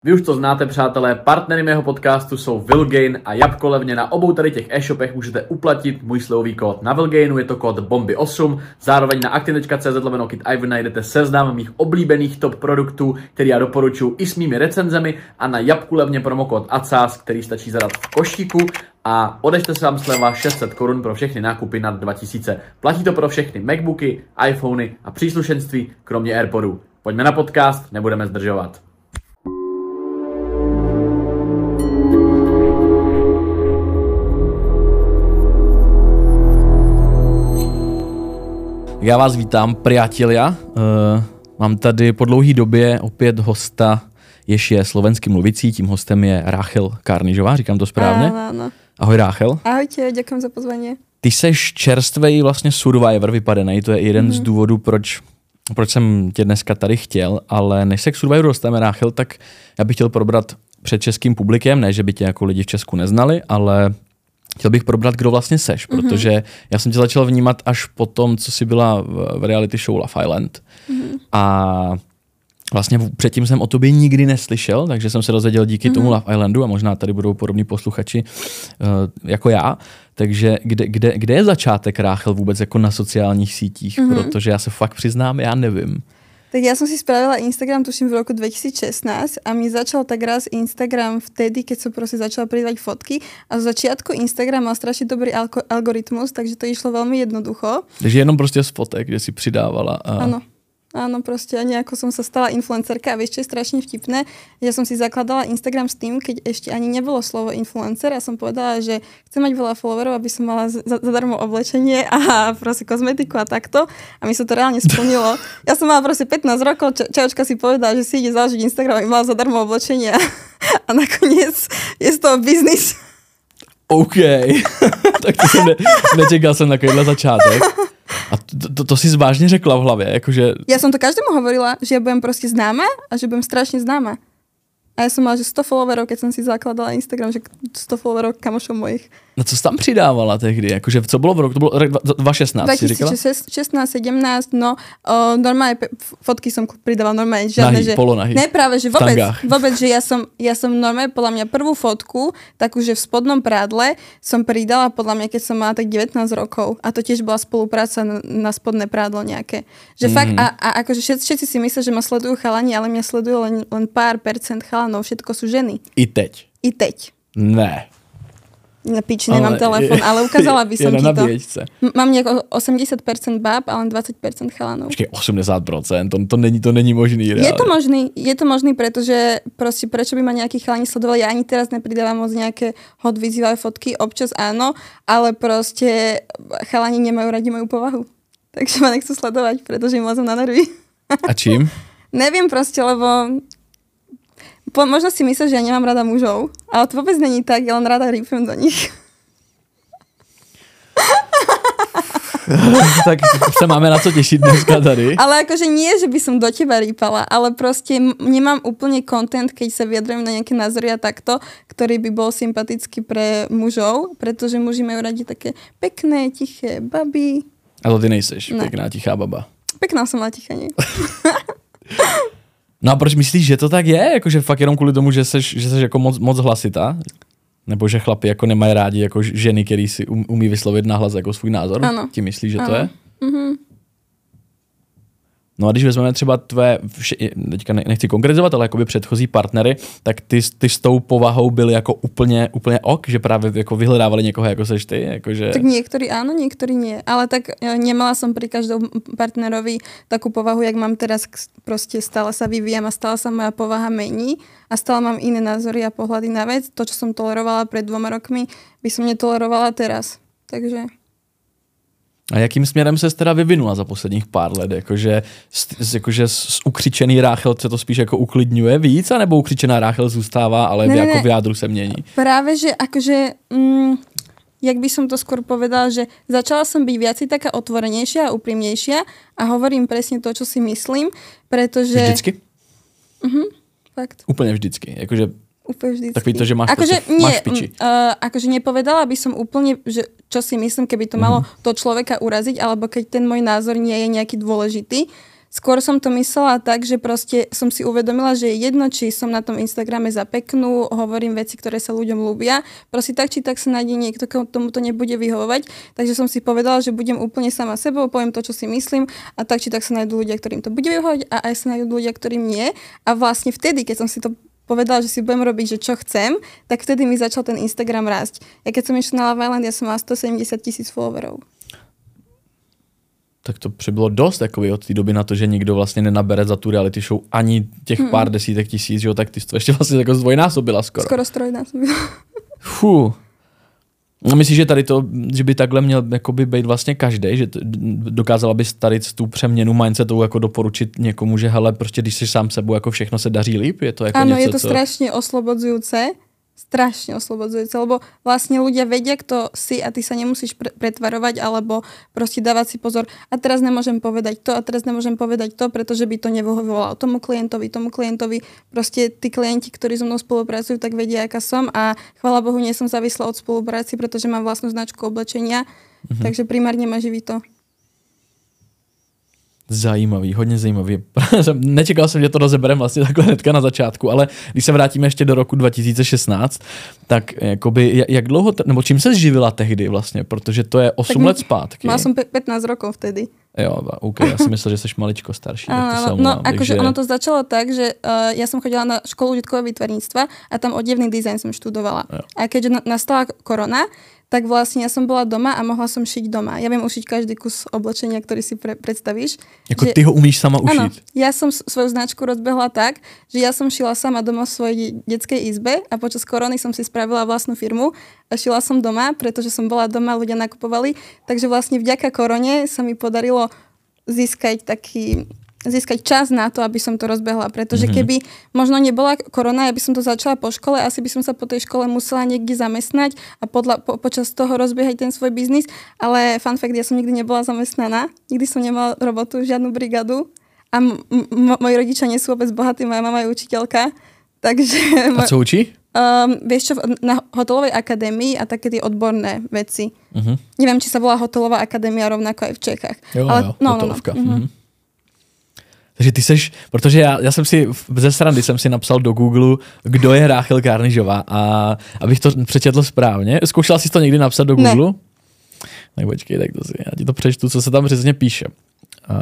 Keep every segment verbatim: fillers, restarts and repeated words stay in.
Vy už to znáte, přátelé, partnery mého podcastu jsou Vilgain a Jabko levně. Na obou tady těch e-shopech můžete uplatit můj slevový kód. Na Vilgainu je to kód bomby osm, zároveň na active tečka cé zet lomeno kit ivan najdete seznam mých oblíbených top produktů, který já doporučuji i s mými recenzemi, a na Jabku levně promokód A C A S, který stačí zadat v košíku a odešte se vám sleva šest set korun pro všechny nákupy nad dva tisíce. Platí to pro všechny Macbooky, iPhony a příslušenství, kromě AirPodů. Pojďme na podcast, nebudeme zdržovat. Já vás vítám, priatelia. Uh, mám tady po dlouhé době opět hosta, jež je slovensky mluvící. Tím hostem je Ráchel Karnižová, říkám to správně? Áno, áno. Ahoj Ráchel. Ahojte, ďakujem za pozvanie. Ty seš čerstvej vlastně Survivor vypadený, to je jeden mm-hmm. z důvodů, proč, proč jsem tě dneska tady chtěl, ale než se k Survivoru dostaneme, Ráchel, tak já bych chtěl probrat před českým publikem, ne, že by tě jako lidi v Česku neznali, ale chtěl bych probrat, kdo vlastně seš, mm-hmm. protože já jsem tě začal vnímat až po tom, co jsi byla v reality show Love Island. Mm-hmm. A vlastně předtím jsem o tobě nikdy neslyšel, takže jsem se dozvěděl díky mm-hmm. tomu Love Islandu a možná tady budou podobní posluchači uh, jako já. Takže kde, kde, kde je začátek, Ráchel, vůbec jako na sociálních sítích? Mm-hmm. Protože já se fakt přiznám, já nevím. Tak ja som si spravila Instagram, tuším, v roku dvetisícšestnásť a mi začal tak raz Instagram vtedy, keď som proste začala pridávať fotky a z začiatku Instagram mal strašne dobrý alko- algoritmus, takže to išlo veľmi jednoducho. Takže jenom prostě z fotek, kde si přidávala. A... Áno. Áno, proste a nejako som sa stala influencerka a vieš, čo je strašne vtipné? Ja som si zakladala Instagram s tým, keď ešte ani nebolo slovo influencer a som povedala, že chcem mať veľa followerov, aby som mala za- zadarmo oblečenie a proste kozmetiku a takto. A mi sa to reálne splnilo. Ja som mala proste pätnásť rokov, ča- čajočka si povedala, že si ide založiť Instagram a mala zadarmo oblečenie a nakoniec je z toho biznis. OK, tak to jsem ne- nečekal jsem takovýhle začátek. A to, to, to si vážne řekla v hlavě, jakože... Ja som to každému hovorila, že ja budem proste známa a že budem strašne známa. A ja som mala, že sto followerov, keď som si zakladala Instagram, že sto followerov kamošov mojich. No co jsi tam přidávala tehdy? Jakože co bylo v roku? To bylo rok dva tisíce šestnáct, si říkala? dvetisícšestnásť, sedemnásť, no o, normálne pe- fotky som pridávala normálne, žiadne, nahý, že... polonahý. Ne, práve, že vôbec, vôbec, že ja som, ja som normálne, podľa mňa prvú fotku, takú, že v spodnom prádle som pridala, podľa mňa, keď som mala tak devätnásť rokov. A to tiež bola spolupráca na, na spodné prádlo nejaké. Že mm. fakt, a, a akože všetci, všetci si myslia, že ma sledujú chalani, ale mňa sledujú len, len pár percent chalanov, všetko sú ženy. I teď? I teď. Ne. Na piči, nemám telefon, ale ukázala by som ti to. M- mám nejako osemdesiat percent báb a len dvadsať percent chalanov. Počkej, osemdesiat percent, to, to, není, to není možný. Reálne. Je to možný, je to možný, pretože proste prečo by ma nejakí chalani sledovali, ja ani teraz nepridávam moc nejaké hot vyzývavé fotky, občas áno, ale proste chalani nemajú radi moju povahu. Takže ma nechcú sledovať, pretože im lezem na nervy. A čím? Neviem proste, lebo... Po, možno si myslíš, že ja nemám rada mužov, ale to vôbec není tak, ja len rada rýpem do nich. Tak sa máme na co tešiť dneska tady. Ale akože nie, že by som do teba rýpala, ale proste nemám úplne content, keď sa vyjadrujem na nejaké názory a takto, ktorý by bol sympatický pre mužov, pretože muži majú radi také pekné, tiché baby. Ale ty nejseš ne. Pekná, tichá baba. Pekná som, ale tichá nie. No a proč myslíš, že to tak je? Jakože fakt jenom kvůli tomu, že seš, že seš jako moc, moc hlasitá? Nebo že chlapi jako nemají rádi jako ženy, který si um, umí vyslovit nahlas jako svůj názor? Ano. Ti myslíš, že ano. to je? Mhm. No a když vezmeme třeba tvé, teďka nechci konkretizovat, ale jakoby předchozí partnery, tak ty, ty s tou povahou byli jako úplně, úplně ok, že právě jako vyhledávali někoho, jako seš ty? Jakože... Tak niektorí áno, niektorí nie. Ale tak nemala som pri každom partnerovi takú povahu, jak mám teraz, proste stále sa vyvíjam a stále sa moja povaha mení a stále mám iné názory a pohľady na vec. To, čo som tolerovala pred dvoma rokmi, by som netolerovala teraz. Takže... A jakým směrem se teda vyvinula za posledních pár let? Jakože, jakože z ukřičený Ráchel se to spíš jako uklidňuje víc, anebo ukřičená Ráchel zůstává, ale ne, jako ne, v jádru se mění? Práve, že akože, mm, jak by som to skôr povedala, že začala som byť viac taká otvorenejšia a úprimnejšia a hovorím presne to, čo si myslím, pretože... Vždycky? Mhm, fakt. Úplne vždycky, jakože... Úplne vždycky. Takový to, že máš, akože, proste, nie, máš piči. Uh, akože nepovedala by som úplne, že čo si myslím, keby to malo mm. to človeka uraziť, alebo keď ten môj názor nie je nejaký dôležitý, Skôr som to myslela tak, že proste som si uvedomila, že je jedno, či som na tom Instagrame za peknú, hovorím veci, ktoré sa ľuďom ľúbia. Proste tak, či tak sa nájde niekto, komu tomu to nebude vyhovovať. Takže som si povedala, že budem úplne sama sebou, poviem to, čo si myslím a tak, či tak sa nájdú ľudia, ktorým to bude vyhovovať a aj sa nájdú ľudia, ktorým nie. A vlastne vtedy, keď som si to povedala, že si budem robiť, že čo chcem, tak vtedy mi začal ten Instagram rásť. Ja keď som išla na Love Island, ja som mala stosedemdesiat tisíc followerov. Tak to přibylo dost jakoby, od té doby na to, že nikdo vlastně nenabere za tu reality show ani těch hmm. pár desítek tisíc, jo, tak ty jsi to ještě vlastně jako zdvojnásobila skoro. Skoro strojnásobila. Fú. No myslíš, že tady to, že by takhle měl jakoby být vlastně každý, že t- dokázala bys tady tu přeměnu mindsetovou jako doporučit někomu, že hele, prostě když jsi sám sebou, jako všechno se daří líp? Je to jako Áno, něco, je to co... strašne oslobodzujúce. Strašne oslobodzujúce, lebo vlastne ľudia vedia, kto si a ty sa nemusíš pre- pretvarovať alebo proste dávať si pozor. A teraz nemôžem povedať to a teraz nemôžem povedať to, pretože by to nevyhovovalo tomu klientovi, tomu klientovi. Proste tí klienti, ktorí so mnou spolupracujú, tak vedia, aká som a chvála Bohu, nie som závislá od spolupráci, pretože mám vlastnú značku oblečenia, mhm. takže primárne ma živí to. Zajímavý, hodně zajímavý. Nečekal jsem, že to rozeberem vlastně takhle hnedka na začátku, ale když se vrátíme ještě do roku dva tisíce šestnáct, tak jakoby, jak dlouho, nebo čím se živila tehdy vlastně, protože to je osm let zpátky. Mal som pätnásť rokov vtedy. Jo, ok, já si myslel, že jsi maličko starší. Áno, to no akože takže... ono to začalo tak, že uh, ja som chodila na školu užitkového výtvarníctva a tam odevný dizajn som študovala. Jo. A keďže na, nastala korona, tak vlastne ja som bola doma a mohla som šiť doma. Ja viem ušiť každý kus oblečenia, ktorý si pre, predstavíš. Jako že... ty ho umíš sama ušiť? Áno, ja som svoju značku rozbehla tak, že ja som šila sama doma v svojej detskej izbe a počas korony som si spravila vlastnú firmu a šila som doma, pretože som bola doma, ľudia nakupovali. Takže vlastne vďaka korone sa mi podarilo získať taký... získať čas na to, aby som to rozbehla. Pretože mm-hmm. keby možno nebola korona, ja by som to začala po škole, asi by som sa po tej škole musela niekde zamestnať a podľa, po, počas toho rozbiehať ten svoj biznis. Ale fun fact, ja som nikdy nebola zamestnaná. Nikdy som nemala robotu, žiadnu brigadu. A m- m- moji rodičia nie sú vôbec bohatí, moja mama je učiteľka. Takže... A co učí? Um, vieš čo, na hotelovej akadémii a také tie odborné veci. Uh-huh. Neviem, či sa volá hotelová akadémia rovnako aj v Čechách. Jo, ale, jo, no, hotelovka. No, no. Uh-huh. Takže ty seš, protože já, já jsem si ze srandy jsem si napsal do Google, kdo je Ráchel Karnižová a abych to přečetl správně. Zkoušela jsi to někdy napsat do Google? Ne. Tak počkej, tak to si, já ti to přečtu, co se tam přesně píše. A,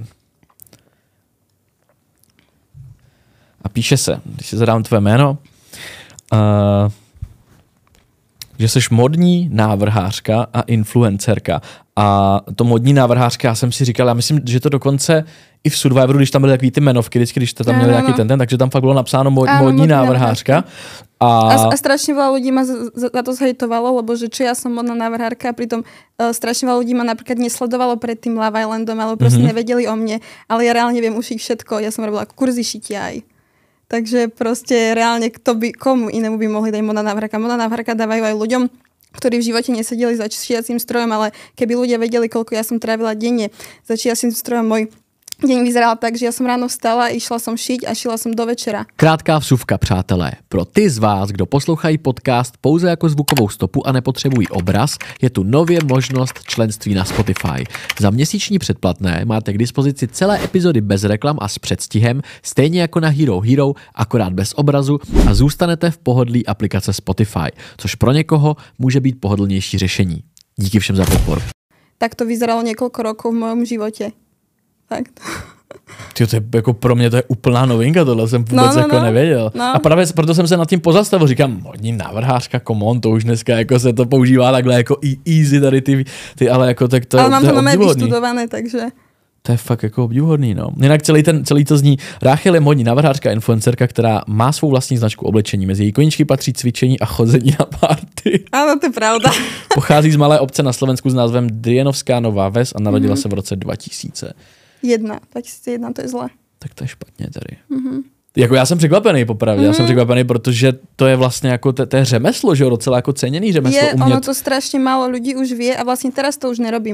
a píše se, když si zadám tvoje jméno, a, že jsi modní návrhářka a influencerka. A to modní návrhářka, já jsem si říkal, já myslím, že to dokonce i v Survivoru, když tam byly takový ty jmenovky, vždycky, když to tam měli nějaký ten, ten, takže tam fakt bylo napsáno mo- áno, modní návrhářka. A... A, a strašne veľa ľudí ma za, za to zhejtovalo, lebo že čo ja som modná návrhárka a pritom uh, strašne veľa ľudí ma napríklad nesledovalo pred tým Love Islandom, alebo proste mm-hmm. nevedeli o mne, ale ja reálne viem ušiť všetko. Ja som robila kurzy šitia aj. Takže proste reálne kto by, komu inému by mohli dať modná návrhárka. Modná návrhárka dávajú aj ľuďom, ktorí v živote nesedeli za šiacím strojom, ale keby ľudia vedeli, koľko ja som trávila denne za šiacím strojom, môj deň vyzeral tak, že ja som ráno vstala, išla som šiť a šila som do večera. Krátká vsuvka, přátelé. Pro ty z vás, kdo poslouchají podcast pouze jako zvukovou stopu a nepotřebují obraz, je tu nově možnost členství na Spotify. Za měsíční předplatné máte k dispozici celé epizody bez reklam a s předstihem, stejně jako na Hero Hero, akorát bez obrazu a zůstanete v pohodlí aplikace Spotify, což pro někoho může být pohodlnější řešení. Díky všem za podporu. Tak to vyzeralo niekoľko rokov v mojom živote. Fakt. Tyjo, to je jako pro mě to je úplná novinka, tohle jsem vůbec no, no, jako no. nevěděl. No. A právě proto jsem se nad tím pozastavil, říkám, modní návrhářka, come on, to už dneska jako se to používá takhle jako easy tady ty, ty ale jako tak to, ale mám to, to je máme obdivuhodný. vyštudované, takže... To je fakt jako obdivuhodný, no. Jinak celý, ten, celý to zní, Ráchel je modní návrhářka a influencerka, která má svou vlastní značku oblečení. Mezi její koníčky patří cvičení a chození na party. Áno, to je pravda. Pochází z malé obce na Slovensku s názvem Drienovská Nová Ves a narodila mm-hmm. se v roce dva tisíce. Jedna, dva tisíce jedna, to je zle. Tak to je špatně tady. Mm-hmm. Jako já jsem překvapený popravdě, mm-hmm. já jsem překvapený, protože to je vlastně jako to je řemeslo, že jo, docela jako ceněný řemeslo je, umět. Ono to strašne málo ľudí už vie a vlastne teraz to už nerobím ja.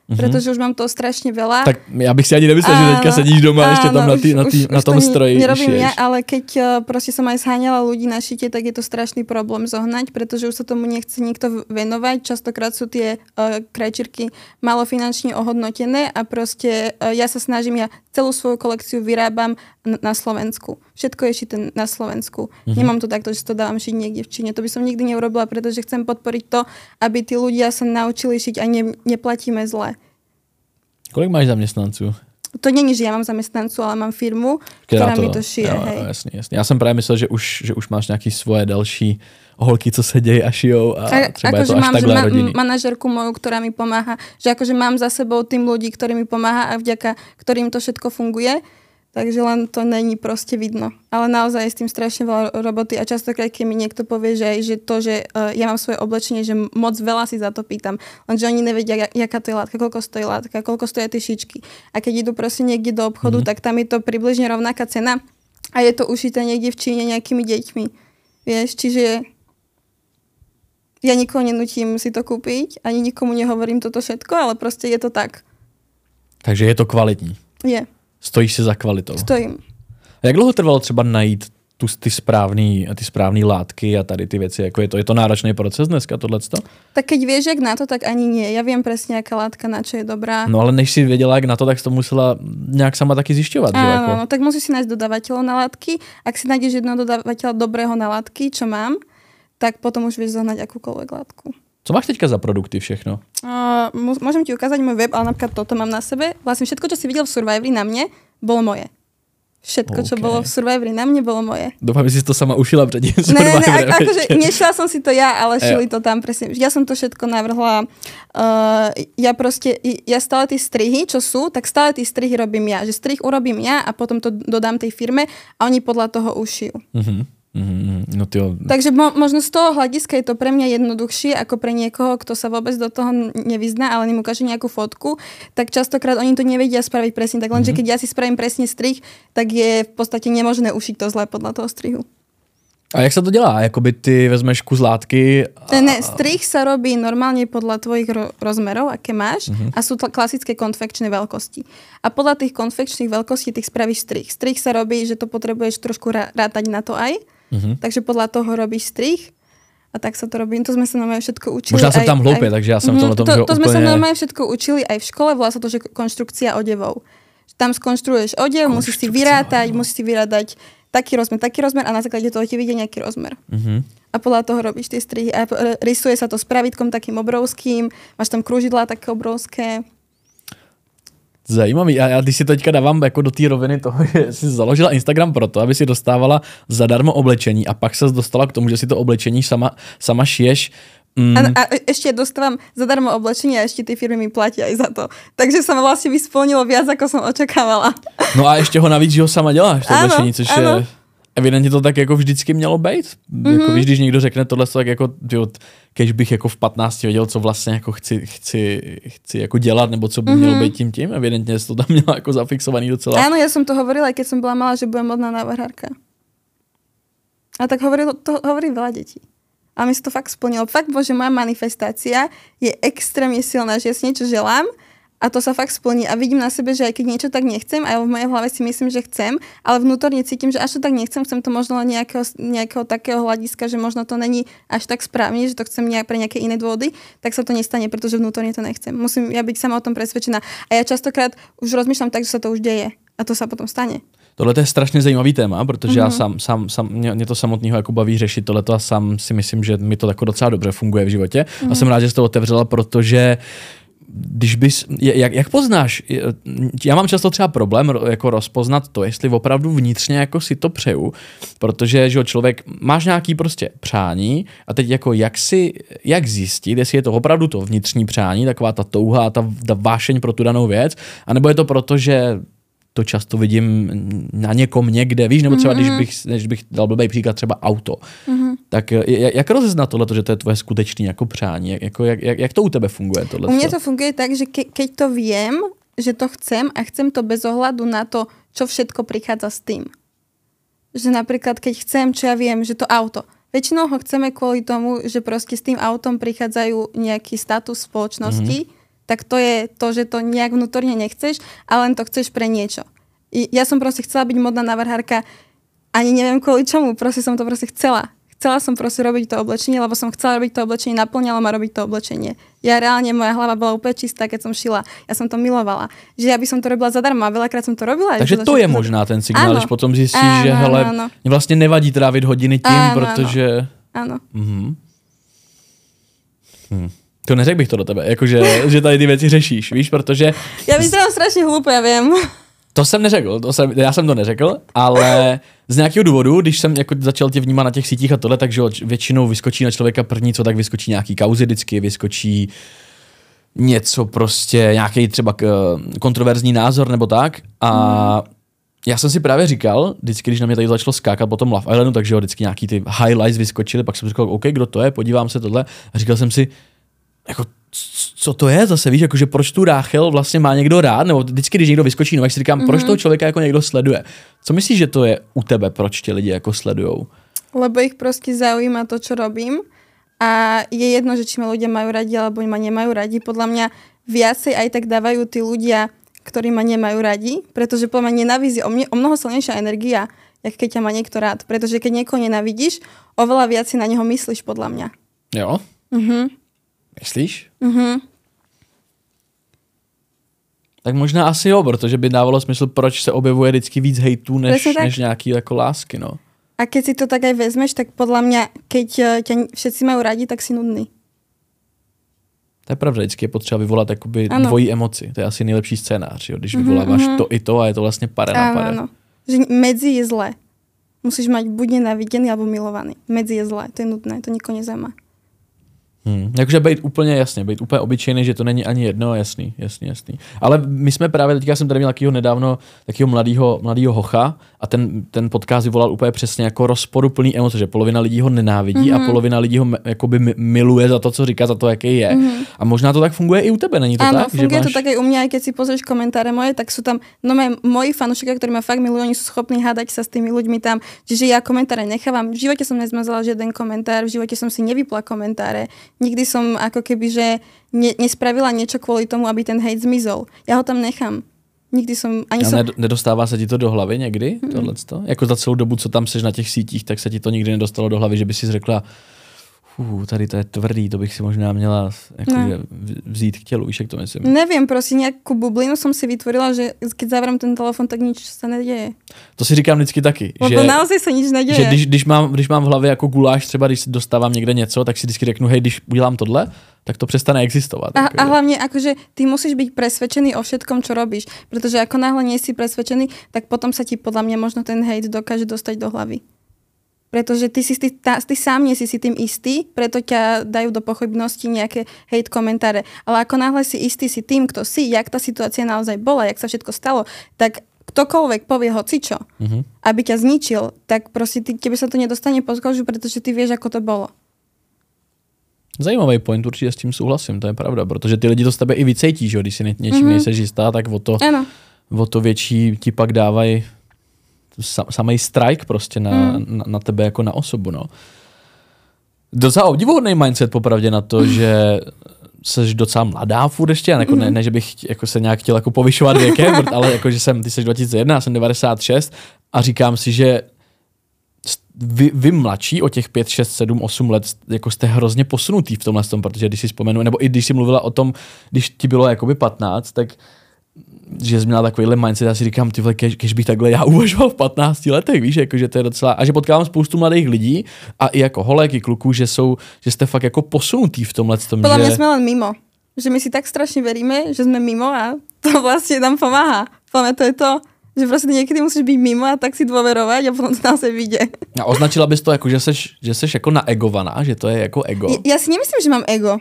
mm-hmm. pretože už mám toho strašne veľa. Tak ja bych si ani nemyslel, že teďka sedíš doma a ešte tam na, tý, na, tý, už, na tom už stroji nerobím šiješ. Ja, ale keď uh, proste som aj zháňala ľudí na šite, tak je to strašný problém zohnať, pretože už sa tomu nechce nikto venovať. Častokrát sú tie uh, krajčírky malo finančne ohodnotené a proste uh, ja sa snažím, ja celú svoju kolekciu vyrábam na, na Slovensku. Všetko je šité na Slovensku. Mm-hmm. Nemám to takto, že to dávam šiť niekde v Číne. To by som nikdy neurobila, pretože chcem podporiť to, aby tí ľudia sa naučili šiť a ne, neplatíme zle. Kolik máš zamestnanců? To není, že ja mám zamestnancu, ale mám firmu, ktorá to, mi to šije. Jo, hej. Jasný, jasný. Já jsem právě myslel, že už, že už máš nějaký svoje další holky, co se dějí a šijou a, a třeba ako, je to že až mám, takhle že rodiny. Mám manažerku moju, ktorá mi pomáha, že akože mám za sebou tým ľudí, ktorí mi pomáha a vďaka ktorým to všetko funguje. Takže len to není proste vidno. Ale naozaj je s tým strašne veľa roboty a častokrát, keď mi niekto povie, že, že to, že uh, ja mám svoje oblečenie, že moc veľa si za to pýtam. Lenže oni nevedia, jaká to je látka, koľko stojí látka, koľko stojí tie šičky. A keď idú proste niekde do obchodu, mm-hmm. tak tam je to približne rovnaká cena a je to ušité niekde v Číne nejakými deťmi. Vieš, čiže ja nikoho nenutím si to kúpiť, ani nikomu nehovorím toto všetko, ale proste je to tak. Takže je to kvalitní. Je. Stojíš si za kvalitou. Stojím. A jak dlouho trvalo třeba najít tu, ty správný, ty správný látky a tady ty věci? Jako je, to, je to náročný proces dneska tohleto? Tak keď vieš, jak na to, tak ani nie. Ja viem presne, aká látka na čo je dobrá. No ale než si věděla, jak na to, tak si to musela nějak sama taky zjišťovat. Áno, jako... no, tak musíš si nájsť dodávateľov na látky. Ak si nájdeš jedného dodávateľa dobrého na látky, čo mám, tak potom už vieš zohnať akúkoľvek látku. Co máš teďka za produkty všechno? Uh, môžem ti ukázať môj web, ale napríklad toto mám na sebe. Vlastne všetko, čo si videl v Survivori na mne, bolo moje. Všetko, okay. čo bolo v Survivori na mne, bolo moje. Dúfam, že si to sama ušila predtým. Ne, ne, ne, akože nešila som si to ja, ale šili to tam presne. Ja som to všetko navrhla. Uh, ja proste, ja stále tie strihy, čo sú, tak stále tie strihy robím ja. Že strih urobím ja a potom to dodám tej firme a oni podľa toho ušijú. Mhm. Mm, no tyjo. Takže mo- možno z toho hľadiska je to pre mňa jednoduchšie ako pre niekoho, kto sa vôbec do toho nevyzná, ale im ukáže nejakú fotku, tak častokrát oni to nevedia spraviť presne. Tak lenže mm-hmm. keď ja si spravím presne strih, tak je v podstate nemožné ušiť to zle podľa toho strihu. A jak sa to dělá? Jakoby ty vezmeš kus látky a... Ne, strih sa robí normálne podľa tvojich ro- rozmerov, aké máš, mm-hmm. a sú to klasické konfekčné veľkosti. A podľa tých konfekčných veľkostí ty spravíš strih. Strih sa robí, že to potrebuješ trošku rá- rátať na to aj. Mm-hmm. Takže podľa toho robíš strih a tak sa to robí. To sme sa normálne všetko učili. Možná som tam hloupie, takže ja som mm-hmm. to, to, to úplne... sme sa normálne všetko učili aj v škole, volá sa to, že konštrukcia odevov. Tam skonštruuješ odev, musíš si vyrátať, musíš si vyrátať taký rozmer, taký rozmer a na základe toho ti vyjde nejaký rozmer. Mm-hmm. A podľa toho robíš tie strihy. A rysuje sa to s pravítkom takým obrovským, máš tam kružidlá také obrovské. Zajímavý. A já když si teďka dávám jako do té roviny toho, že jsi založila Instagram proto, aby si dostávala zadarmo oblečení a pak se dostala k tomu, že si to oblečení sama, sama šiješ. Mm. A, a ešte dostávam zadarmo oblečenie a ešte tie firmy mi platia aj za to. Takže sa ma vlastne vysplnilo viac, ako som očekávala. No a ještě ho navíc, že ho sama děláš, to ano, oblečení, což ano. je... Evidentně to tak jako vždycky mělo být. Mm-hmm. Jako víš, když někdo řekne tohle, tak jako, jo, kež bych jako v patnácti věděl, co vlastně jako chci, chci, chci jako dělat, nebo co by mm-hmm. mělo být tím tím. Evidentně jsi to tam měla jako zafixovaný docela. Áno, ja som to hovorila, keď som bola malá, že budem modná návrhárka. A tak hovorilo, to hovorí veľa detí. A mi sa to fakt splnilo. Fakt, bože, moja manifestácia je extrémne silná, že ja si niečo želám a to sa fakt splní. A vidím na sebe, že aj keď niečo tak nechcem, aj v mojej hlave si myslím, že chcem, ale vnútorne cítim, že až to tak nechcem, chcem to možno len nejakého, nejakého takého hľadiska, že možno to není až tak správne, že to chcem nejak pre nejaké iné dôvody, tak sa to nestane, pretože vnútorne to nechcem. Musím ja byť sama o tom presvedčená. A ja častokrát už rozmýšľam tak, že sa to už deje. A to sa potom stane. Tohle je strašně zajímavý téma, protože mm-hmm. já sám, sám, sám mě, mě to samotného jako baví řešit tohleto a sám si myslím, že mi to tako docela dobře funguje v životě. Mm-hmm. A jsem rád, že jsi to otevřela, protože když bys, jak, jak poznáš, já mám často třeba problém jako rozpoznat to, jestli opravdu vnitřně jako si to přeju, protože že člověk, máš nějaký prostě přání a teď jako jak si, jak zjistit, jestli je to opravdu to vnitřní přání, taková ta touha, ta, ta vášeň pro tu danou věc, anebo je to proto, že to často vidím na někom někde, víš, nebo třeba mm-hmm. když, bych, když bych dal blbý příklad, třeba auto. Mm-hmm. Tak jak rozeznat tohleto, že to je tvoje skutečné jako přání? Jak, jako, jak, jak to u tebe funguje tohleto? U mňa to funguje tak, že ke, keď to viem, že to chcem a chcem to bez ohľadu na to, čo všetko prichádza s tým. Že napríklad, keď chcem, čo ja viem, že to auto. Väčšinou ho chceme kvôli tomu, že proste s tým autom prichádzajú nejaký status spoločnosti, mm-hmm. tak to je to, že to nejak vnútorne nechceš a len to chceš pre niečo. I ja som proste chcela byť modná návrhárka, ani neviem kvôli čomu, proste som to proste chcela. Chcela som proste robiť to oblečenie, lebo som chcela robiť to oblečenie, naplňala ma robiť to oblečenie. Ja reálne, moja hlava bola úplne čistá, keď som šila. Ja som to milovala. Že ja by som to robila zadarmo a veľakrát som to robila. Takže to je možná ten signál, když potom zjistíš, áno, že hele, áno. Mě vlastně nevadí trávit hodiny tím, áno, protože... Áno. Mhm. Hm. To neřekl bych to do tebe, jakože že tady ty věci řešíš, víš, protože... Já vyzerám strašně hlupo, já vím. To jsem neřekl, to jsem, já jsem to neřekl, ale z nějakého důvodu, když jsem jako začal tě vnímat na těch sítích a tohle, takže většinou vyskočí na člověka první, co tak vyskočí nějaký kauzy vždycky, vyskočí něco prostě, nějaký třeba kontroverzní názor nebo tak a mm. já jsem si právě říkal, vždycky, když na mě tady začalo skákat po tom Love Islandu, takže jo, vždycky nějaký ty highlights vyskočily, pak jsem říkal, OK, kdo to je, podívám se tohle a říkal jsem si, jako co to je zase, víš, jakože proč tu Ráchel vlastně má někdo rád, nebo vždycky, když někdo vyskočí, no jak si říkám, mm-hmm. proč toho člověka jako někdo sleduje. Co myslíš, že to je u tebe, proč tě lidi jako sledujou? Lebo ich prostě zaujíma to, čo robím a je jedno, že či ma ľudia majú radi, alebo ma nemajú radi. Podľa mňa viacej aj tak dávajú tí ľudia, ktorí ma nemajú radi, pretože podľa mňa nenávisť je o, mne, o mnoho silnejšia energia, jak keď ťa má niekto rád. Pretože keď niekoho nenávidíš, oveľa viac si na neho myslíš, podľa mňa. Jo? Mhm. Myslíš? Mhm. Tak možná asi jo, protože by dávalo smysl, proč se objevuje vždycky víc hejtů, než, než nějaký jako lásky, no. A keď si to tak aj vezmeš, tak podľa mňa, keď ťa všetci majú radi, tak si nudný. To je pravda, vždycky je potřeba vyvolat jakoby dvojí emoci. To je asi nejlepší scénář, jo? Když vyvoláváš mm-hmm. to i to a je to vlastně pare na pare. Áno, že medzi je zlé. Musíš mať buď nenávidený, alebo milovaný. Medzi je zlé, to je nutné, to nikoho nezajímá. Hmm. Jakože být úplně jasně, být úplně obyčejný, že to není ani jedno, jasný, jasný, jasný. Ale my jsme právě, teďka jsem tady měl takýho nedávno, takýho mladýho, mladýho hocha a ten, ten podcast vyvolal úplně přesně jako rozporuplný emoce, že polovina lidí ho nenávidí mm-hmm. a polovina lidí ho jakoby miluje za to, co říká, za to, jaký je. Mm-hmm. A možná to tak funguje i u tebe, není to ano, tak? Áno, funguje máš... to tak aj u mňa, aj keď si pozrieš komentáre moje, tak sú tam, no moji fanúšikovia, ktorí ma fakt milujú, oni sú schopní hádať sa s tými ľuďmi tam, čiže ja komentáre nechávam. V živote som nezmazala žiaden komentár, v živote som si nevypla komentáre. Nikdy som ako keby, že ne, nespravila niečo kvôli tomu, aby ten hejt zmizol. Ja ho tam nechám. Nikdy som... Ani a som... nedostává se ti to do hlavy někdy? Mm. Tohleto? Jako za celou dobu, co tam seš na těch sítích, tak se ti to nikdy nedostalo do hlavy, že by si řekla, uh, tady to je tvrdý, to bych si možná měla jakože, vzít k tělu, víš, jak to myslím? Nevím, prostě nějakou bublinu jsem si vytvorila, že když zavrám ten telefon, tak nič se neděje. To si říkám vždycky taky. Že, naozaj se nic neděje. Že když, když, mám, když mám v hlavě jako guláš, třeba když dostávám někde něco, tak si vždycky řeknu, hej, když udělám tohle, tak to přestane existovat. A, a hlavně, akože ty musíš byť presvedčený o všetkom, čo robíš. Protože ako náhle nie si presvedčený, tak potom sa ti podľa mňa možno ten hejt dokáže dostať do hlavy. Pretože ty, si, ty, ty sám nie si si tým istý, preto ťa dajú do pochybnosti nejaké hejt komentáre. Ale ako náhle si istý si tým, kto si, jak tá situácia naozaj bola, jak sa všetko stalo, tak ktokoľvek povie hocičo, mm-hmm. aby ťa zničil, tak proste ty, tebe sa to nedostane pod kožu, pretože ty vieš, ako to bolo. Zajímavý point, určitě s tím souhlasím, to je pravda, protože ty lidi to z tebe i vycejtí, že když si něčím mm-hmm. nejseš jistá, tak o to, o to větší ti pak dávají samý strike prostě na, mm. na, na tebe jako na osobu. No. Docela obdivuhodný mindset popravdě na to, že jsi docela mladá furt ještě, jako mm. ne, ne, že bych jako se nějak chtěl jako povyšovat věkem, ale jako, že jsem, ty jsi dva tisíce jedna, já jsem devadesát šest a říkám si, že Vy, vy mladší o těch pět, šest, sedm, osm let jako jste hrozně posunutý v tomhle tom, protože když si vzpomenu, nebo i když si mluvila o tom, když ti bylo jakoby patnáct, tak že jsi měla takovýhle mindset, já si říkám, ty vole, kež, kež bych takhle já uvažoval v patnácti letech, víš, jako, že to je docela, a že potkávám spoustu mladých lidí a i jako holek, i kluků, že jsou, že jste fakt jako posunutý v tomhle tom. Podľa že... mňa sme len mimo, že my si tak strašně veríme, že jsme mimo a to vlastně nám pomáhá. Podľa mňa to je to, že prostě někdy musíš být mimo a tak si dôverovať a potom to nám se vyjde. A označila bys to jako, že seš, že seš jako naegovaná, že to je jako ego? Ja, ja si nemyslím, že mám ego.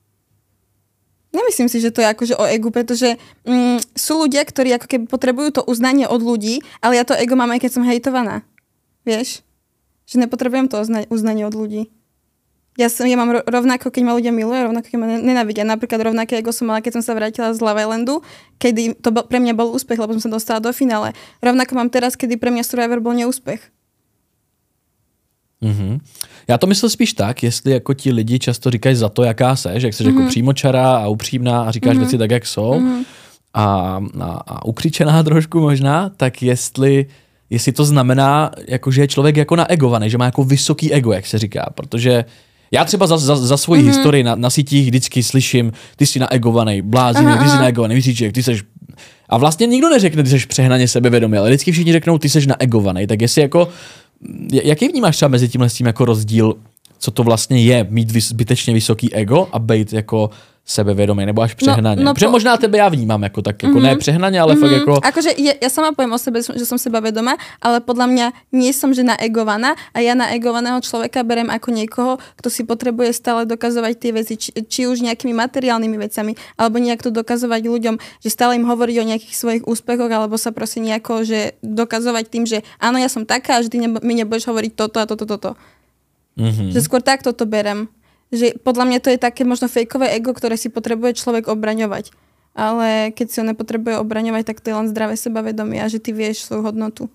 Nemyslím si, že to je akože o egu, pretože mm, sú ľudia, ktorí ako keby potrebujú to uznanie od ľudí, ale ja to ego mám aj keď som hejtovaná. Vieš? Že nepotrebujem to uznanie od ľudí. Ja, som, ja mám rovnako, keď ma ľudia milujú, rovnako, keď ma nenávidia. Napríklad rovnaké ego som mala, keď som sa vrátila z Love Islandu, kedy to bol, pre mňa bol úspech, lebo som sa dostala do finále. Rovnako mám teraz, kedy pre mňa Survivor bol neúspech. Mm-hmm. Já to myslel spíš tak, jestli jako ti lidi často říkají za to, jaká seš, jak jsi mm-hmm. jako přímočará a upřímná a říkáš mm-hmm. věci tak, jak jsou mm-hmm. a, a, a ukřičená trošku možná, tak jestli, jestli to znamená, jako, že je člověk jako naegovaný, že má jako vysoký ego, jak se říká, protože já třeba za, za, za svoji mm-hmm. historii na, na sítích vždycky slyším, ty jsi naegovaný, blázinný, ty jsi naegovaný, vyříček, ty seš... A vlastně nikdo neřekne, ty seš přehnaně sebevědomý, ale vždycky všichni řeknou, ty seš naegovaný, tak jestli jako... Jaký vnímáš třeba mezi tímhle s tím jako rozdíl, co to vlastně je, mít vys, zbytečně vysoký ego a být jako sebevědomý, nebo až přehnaně? No, no, Protože po... možná tebe já vnímám jako tak, jako mm-hmm. ne přehnaně, ale mm-hmm. fakt jako... Akože ja, ja sama poviem o sebe, že som sebavedomá, ale podľa mňa nie som že naegovaná a ja naegovaného človeka berem ako niekoho, kto si potrebuje stále dokazovať tie veci, či, či už nejakými materiálnymi vecami, alebo nejak to dokazovať ľuďom, že stále im hovoriť o nejakých svojich úspechoch, alebo sa proste nejako, že dokazovať tým, že áno, ja som taká, že ty nebo, mi nebudeš hovoriť toto a toto, toto. Mm-hmm. Že skôr takto to berem. Že podľa mňa to je také možno fejkové ego, ktoré si potrebuje človek obraňovať. Ale keď si ho nepotrebuje obraňovať, tak to je len zdravé sebavedomie a že ty vieš svoju hodnotu.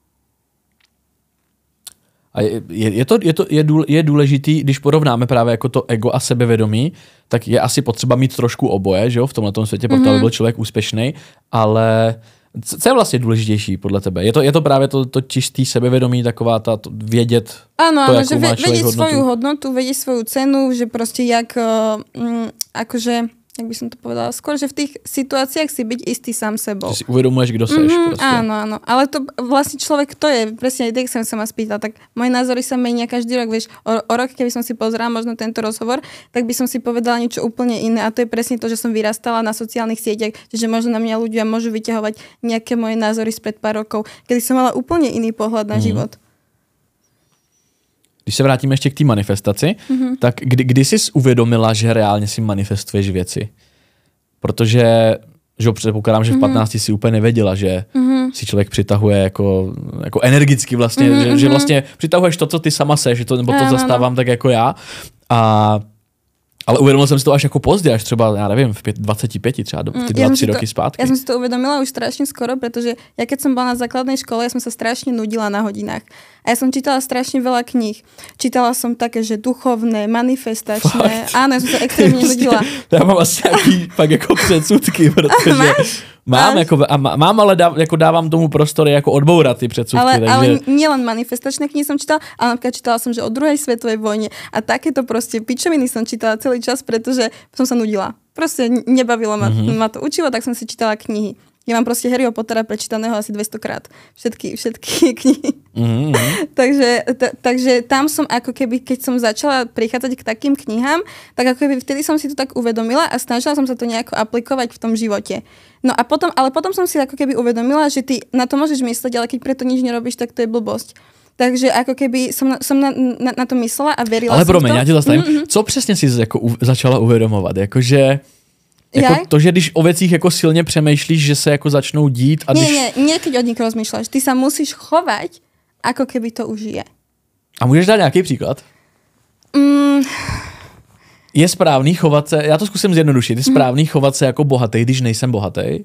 A je, je, to, je, to, je důležitý, když porovnáme právě jako to ego a sebevědomí, tak je asi potřeba mít trošku oboje, že jo, v tomhletom světě, protože mm-hmm. byl člověk úspěšný, ale co je vlastně důležitější podle tebe? Je to, je to právě to, to čistý sebevědomí, taková ta to vědět ano, to, ano, jakou že má člověk vedieť hodnotu? svoju hodnotu, vedieť svoju cenu, že proste jak, um, akože, jak by som to povedala, skôr, že v tých situáciách si byť istý sám sebou. Že si uvedomuješ, kdo seš. Mm-hmm, proste. áno, áno. Ale to vlastne človek, to je, presne, tak som sa ma spýtal, tak moje názory sa menia každý rok, vieš, o, o rok, keby som si pozerala možno tento rozhovor, tak by som si povedala niečo úplne iné a to je presne to, že som vyrastala na sociálnych sieťach, že možno na mňa ľudia môžu vyťahovať nejaké moje názory spred pár rokov, kedy som mala úplne iný pohľad na mm-hmm. život. Když se vrátíme ještě k té manifestaci, mm-hmm. tak kdy, kdy jsi uvědomila, že reálně si manifestuješ věci? Protože, že předpokládám, že v patnácti si úplně nevěděla, že mm-hmm. si člověk přitahuje jako, jako energicky vlastně, mm-hmm. že, že vlastně přitahuješ to, co ty sama seš, že to, nebo to zastávám tak jako já. A ale uvědomil jsem si to až jako pozdě, až třeba, já nevím, v dvaceti pěti, třeba v ty dva, tři roky zpátky. Ja som si to uvedomila už strašne skoro, pretože ja keď som bola na základnej škole, ja som sa strašne nudila na hodinách. A ja som čítala strašne veľa kníh. Čítala som také, že duchovné, manifestačné. Fakt? Áno, ja som sa extrémne nudila. Ja mám asi nejaký fakt jako předsudky, protože... Mám, jako, a mám, ale dáv, jako dávám tomu prostory jako odbourat ty předsudky. Ale, takže... ale nielen manifestačné knihy som čítala, ale napríklad čítala som, že o druhej svetovej vojne a takéto proste pičoviny som čítala celý čas, pretože som sa nudila. Proste nebavilo ma, mm-hmm. ma to učilo, tak som si čítala knihy. Ja mám proste Harryho Pottera prečítaného asi dvestokrát. Všetky, všetky knihy. Mm-hmm. takže, t- takže tam som ako keby, keď som začala prichádzať k takým knihám, tak ako keby vtedy som si to tak uvedomila a snažila som sa to nejako aplikovať v tom živote. No a potom, ale potom som si ako keby uvedomila, že ty na to môžeš myslieť, ale keď preto nič nerobíš, tak to je blbosť. Takže ako keby som na, som na, na, na to myslela a verila ale som promiň, to. Ale promiň, ja ti zastavím. Mm-hmm. Co přesně si jako u, začala uvědomovat? Jakože... Jako to, že když o věcích jako silně přemýšlíš, že se jako začnou dít a nie, když... Nie, nie, keď od nich rozmýšľaš. Ty sa musíš chovať, ako keby to už je. A můžeš dát nějaký příklad? Mm. Je správný chovat se, já to zkusím zjednodušit, je správný chovat se jako bohatý, když nejsem bohatý?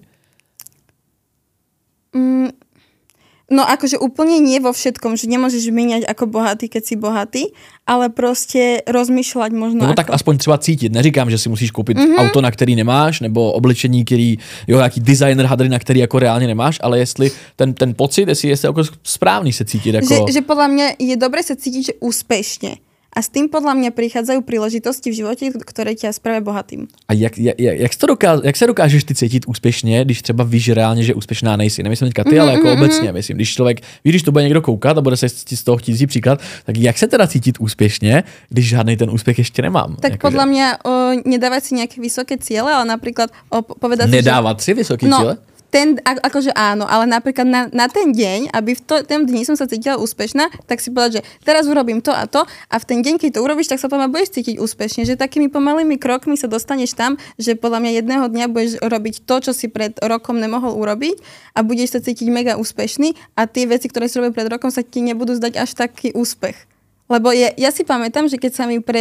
Mm. No akože úplne nie vo všetkom, že nemôžeš míňať ako bohatý, keď si bohatý, ale prostě rozmýšľať možno. No ako... tak aspoň třeba cítit. Neříkám, že si musíš koupit mm-hmm. auto, na který nemáš, nebo oblečení, který, jo, nějaký designer hadry, na který jako reálně nemáš, ale jestli ten, ten pocit, jestli je jako správný se cítit. Jako... Že, že podľa mňa je dobre sa cítiť, že úspešne. A s tým podľa mňa prichádzajú príležitosti v živote, ktoré ťa spravia bohatým. A jak, jak, jak, to dokáž, jak se dokážeš ty cítit úspěšně, když třeba víš reálně, že úspěšná nejsi? Nemyslím teďka ty, mm-hmm, ale jako mm-hmm. obecně myslím. Když člověk, víš, když to bude někdo koukat a bude se z toho chtít vzít příklad, tak jak se teda cítit úspěšně, když žádný ten úspěch ještě nemám? Tak jako podľa že... mňa o, nedávať si nejaké vysoké ciele, ale napríklad o, povedať Nedávať si, že... si vysoké no, ciele? Ten, akože áno, ale napríklad na, na ten deň, aby v to, ten dni som sa cítila úspešná, tak si povedať, že teraz urobím to a to a v ten deň, keď to urobíš, tak sa podľa mňa budeš cítiť úspešne, že takými pomalými krokmi sa dostaneš tam, že podľa mňa jedného dňa budeš robiť to, čo si pred rokom nemohol urobiť a budeš sa cítiť mega úspešný a tie veci, ktoré si robil pred rokom, sa ti nebudú zdať až taký úspech. Lebo je, ja si pamätám, že keď sa mi pred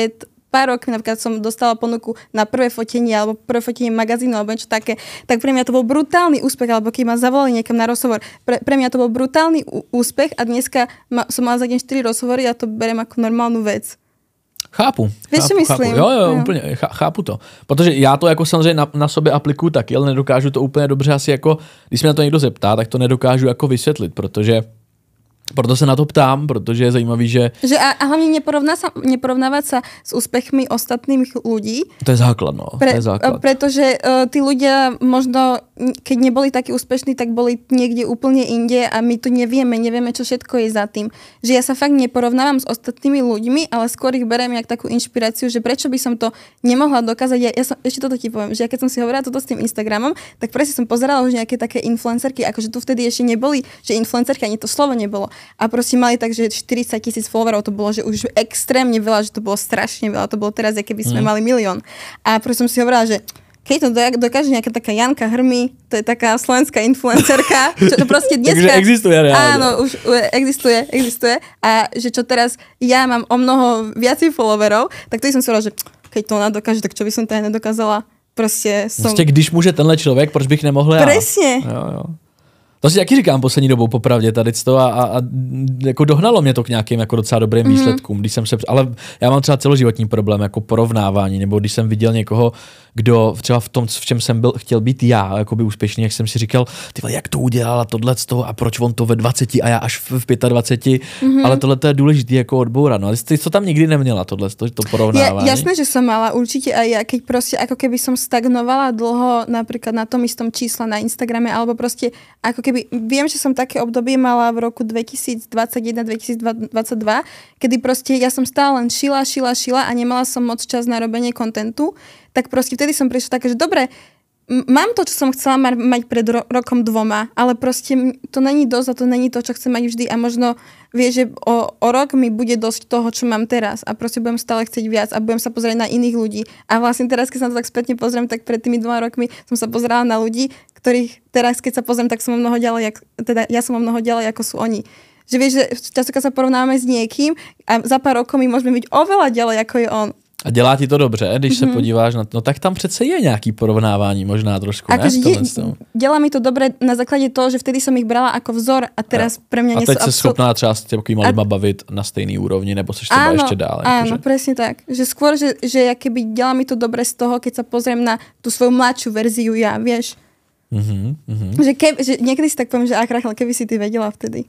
pár rokmi, napríklad som dostala ponuku na prvé fotenie alebo prvé fotenie magazínu alebo niečo také, tak pre mňa to bol brutálny úspech, alebo keď ma zavolali niekam na rozhovor, pre, pre mňa to bol brutálny ú, úspech a dneska ma, som mala za deň štyri rozhovory a to beriem ako normálnu vec. Chápu. Víš, čo myslím? Chápu. Jo, jo, jo, úplně, chápu to. Protože já to jako samozřejmě na, na sobě aplikuju taky, ale nedokážu to úplně dobře asi jako, když se na to někdo zeptá, tak to nedokážu jako vysvětlit, protože proto se na to ptám, protože je zajímavý, že... že a, a hlavne neporovnávať sa s úspechmi ostatných ľudí. To je základ, no. Pre, to je základ. Pretože uh, tí ľudia možno, keď neboli takí úspešní, tak boli niekde úplne inde a my tu nevieme, nevieme, čo všetko je za tým. Že ja sa fakt neporovnávam s ostatnými ľuďmi, ale skôr ich beriem jak takú inšpiráciu, že prečo by som to nemohla dokázať. Ja, ja som, ešte toto ti poviem, že ja keď som si hovorila toto s tým Instagramom, tak presne som pozerala už nejaké také influencerky, akože tu vtedy ešte neboli, že influencerky ani to slovo nebolo. A proste mali tak, že štyridsať tisíc followerov, to bolo, že už extrémne veľa, že to bolo strašne veľa, to bolo teraz, keby sme mm. mali milión. A proste som si hovorila, že keď to dokáže nejaká taká Janka Hrmy, to je taká slovenská influencerka, čo to proste dneska... Takže existuje reálne. Áno, už existuje, existuje. A že čo teraz ja mám o mnoho viacej followerov, tak to som si hovorila, že keď to ona dokáže, tak čo by som to aj nedokázala. Proste som... Prostě když může tenhle člověk, proč bych nemohl já? Presne. Jo, jo. To si taky říkám poslední dobou popravdě tady to a, a, a jako dohnalo mě to k nějakým jako docela dobrým mm-hmm. výsledkům, když jsem se, ale já mám třeba celoživotní problém jako porovnávání, nebo když jsem viděl někoho, kdo třeba v tom, v čem jsem byl, chtěl být já, jakoby úspěšný, jak jsem si říkal, ty vole, jak to udělala tohle z toho a proč on to ve dvaceti a já až v dvaceti pěti, mm-hmm. ale tohle to je důležitý jako odbourat, no ale ty to tam nikdy neměla, tohle, to, to porovnávání. Ja, jasné, že som mala určite aj ja, keď proste ako keby som stagnovala dlho napríklad na tom istom čísle na Instagrame, alebo proste ako keby, viem, že som také obdobie mala v roku dvetisícdvadsaťjeden dvetisícdvadsaťdva, kedy proste ja som stále len šila, šila, šila a nemala som moc čas na robenie kontentu, tak proste vtedy som prišla také, že dobre, m- mám to, čo som chcela ma- mať pred ro- rokom dvoma, ale proste to není dosť a to není to, čo chcem mať vždy a možno vieš, že o, o rok mi bude dosť toho, čo mám teraz a proste budem stále chcieť viac a budem sa pozerať na iných ľudí. A vlastne teraz, keď sa na to tak spätne pozriem, tak pred tými dvoma rokmi som sa pozerala na ľudí, ktorých teraz, keď sa pozriem, tak som o mnoho ďalej, jak, teda ja som o mnoho ďalej, ako sú oni. Že vieš, že častokrát sa porovnáme s niekým a za pár rokov my môžeme byť oveľa ďalej, ako je on. A dělá ti to dobře, když mm-hmm. se podíváš na to, no tak tam přece je nějaký porovnávání, možná trošku, ako, ne? Je, dělá mi to dobre na základě toho, že vtedy som ich brala ako vzor a teraz ja. pre mňa nie sú... A teď absol... se schopná třeba s těmi lidma bavit na stejný úrovni, nebo seš třeba ještě dál. Áno, že? Presne tak. Že skôr, že, že keby dělá mi to dobre z toho, keď sa pozriem na tú svoju mladšiu verziu ja, vieš. Mm-hmm, mm-hmm. Že, keb, že niekedy si tak poviem, že ach, Rachel, keby si ty vedela vtedy.